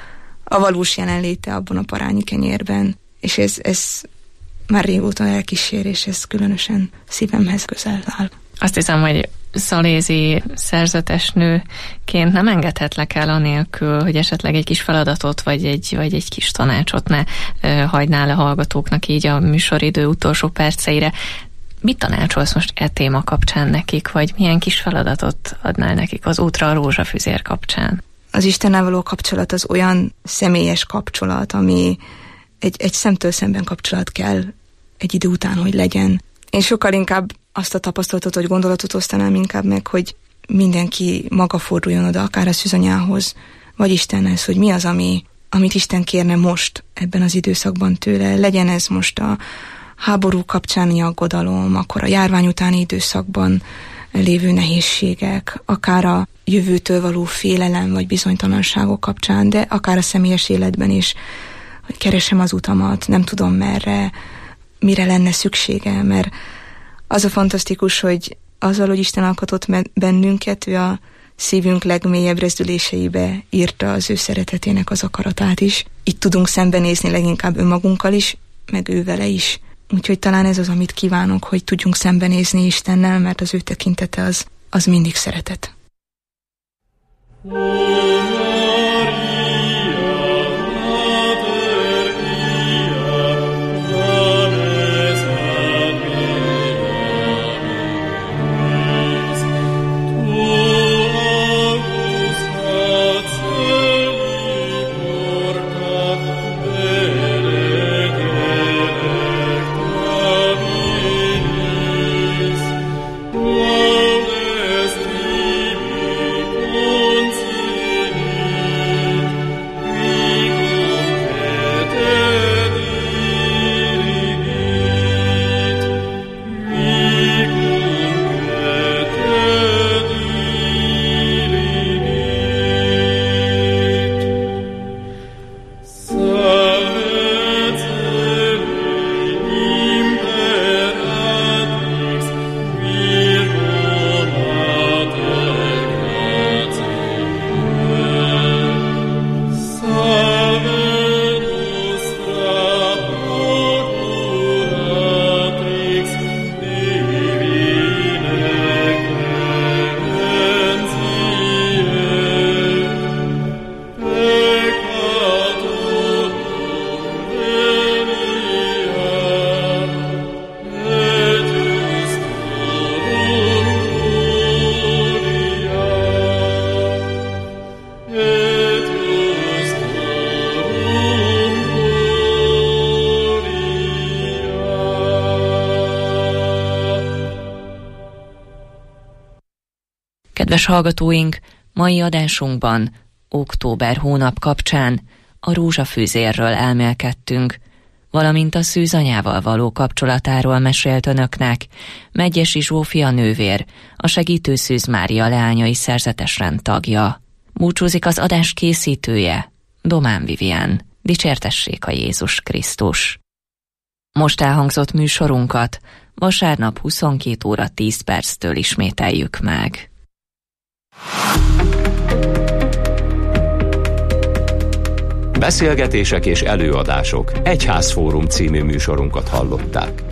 S7: valós jelenléte abban a parányi kenyérben. És ez már régóta elkísér, és ez különösen szívemhez közel áll.
S6: Azt hiszem, hogy szalézi szerzetesnőként nem engedhetlek el anélkül, hogy esetleg egy kis feladatot, vagy egy kis tanácsot ne hagynál a hallgatóknak így a műsoridő utolsó perceire. Mit tanácsolsz most e téma kapcsán nekik, vagy milyen kis feladatot adnál nekik az útra a rózsafüzér kapcsán?
S7: Az Istennel való kapcsolat az olyan személyes kapcsolat, ami egy szemtől szemben kapcsolat kell egy idő után, hogy legyen. Én sokkal inkább azt a tapasztalatot, vagy gondolatot osztanám inkább meg, hogy mindenki maga forduljon oda, akár a szűzanyához, vagy Istenhez, hogy mi az, amit Isten kérne most ebben az időszakban tőle. Legyen ez most a háború kapcsáni aggodalom, akkor a járvány utáni időszakban lévő nehézségek, akár a jövőtől való félelem vagy bizonytalanságok kapcsán, de akár a személyes életben is, hogy keresem az utamat, nem tudom merre, mire lenne szüksége, mert az a fantasztikus, hogy azzal, hogy Isten alkotott bennünket, ő a szívünk legmélyebb rezdüléseibe írta az ő szeretetének az akaratát is. Itt tudunk szembenézni leginkább önmagunkkal is, meg ő vele is. Úgyhogy talán ez az, amit kívánok, hogy tudjunk szembenézni Istennel, mert az ő tekintete az mindig szeretet.
S8: Uns
S6: Kedves hallgatóink, mai adásunkban október hónap kapcsán a rózsafűzérről elmélkedtünk, valamint a szűzanyával való kapcsolatáról mesélt önöknek Medgyessy Zsófia nővér, a Segítő Szűz Mária leányai szerzetesrend tagja. Búcsúzik az adás készítője, Domán Vivien. Dicsértessék a Jézus Krisztus! Most elhangzott műsorunkat vasárnap 22 óra 10 perctől ismételjük meg.
S2: Beszélgetések és előadások. Egyházfórum című műsorunkat hallották.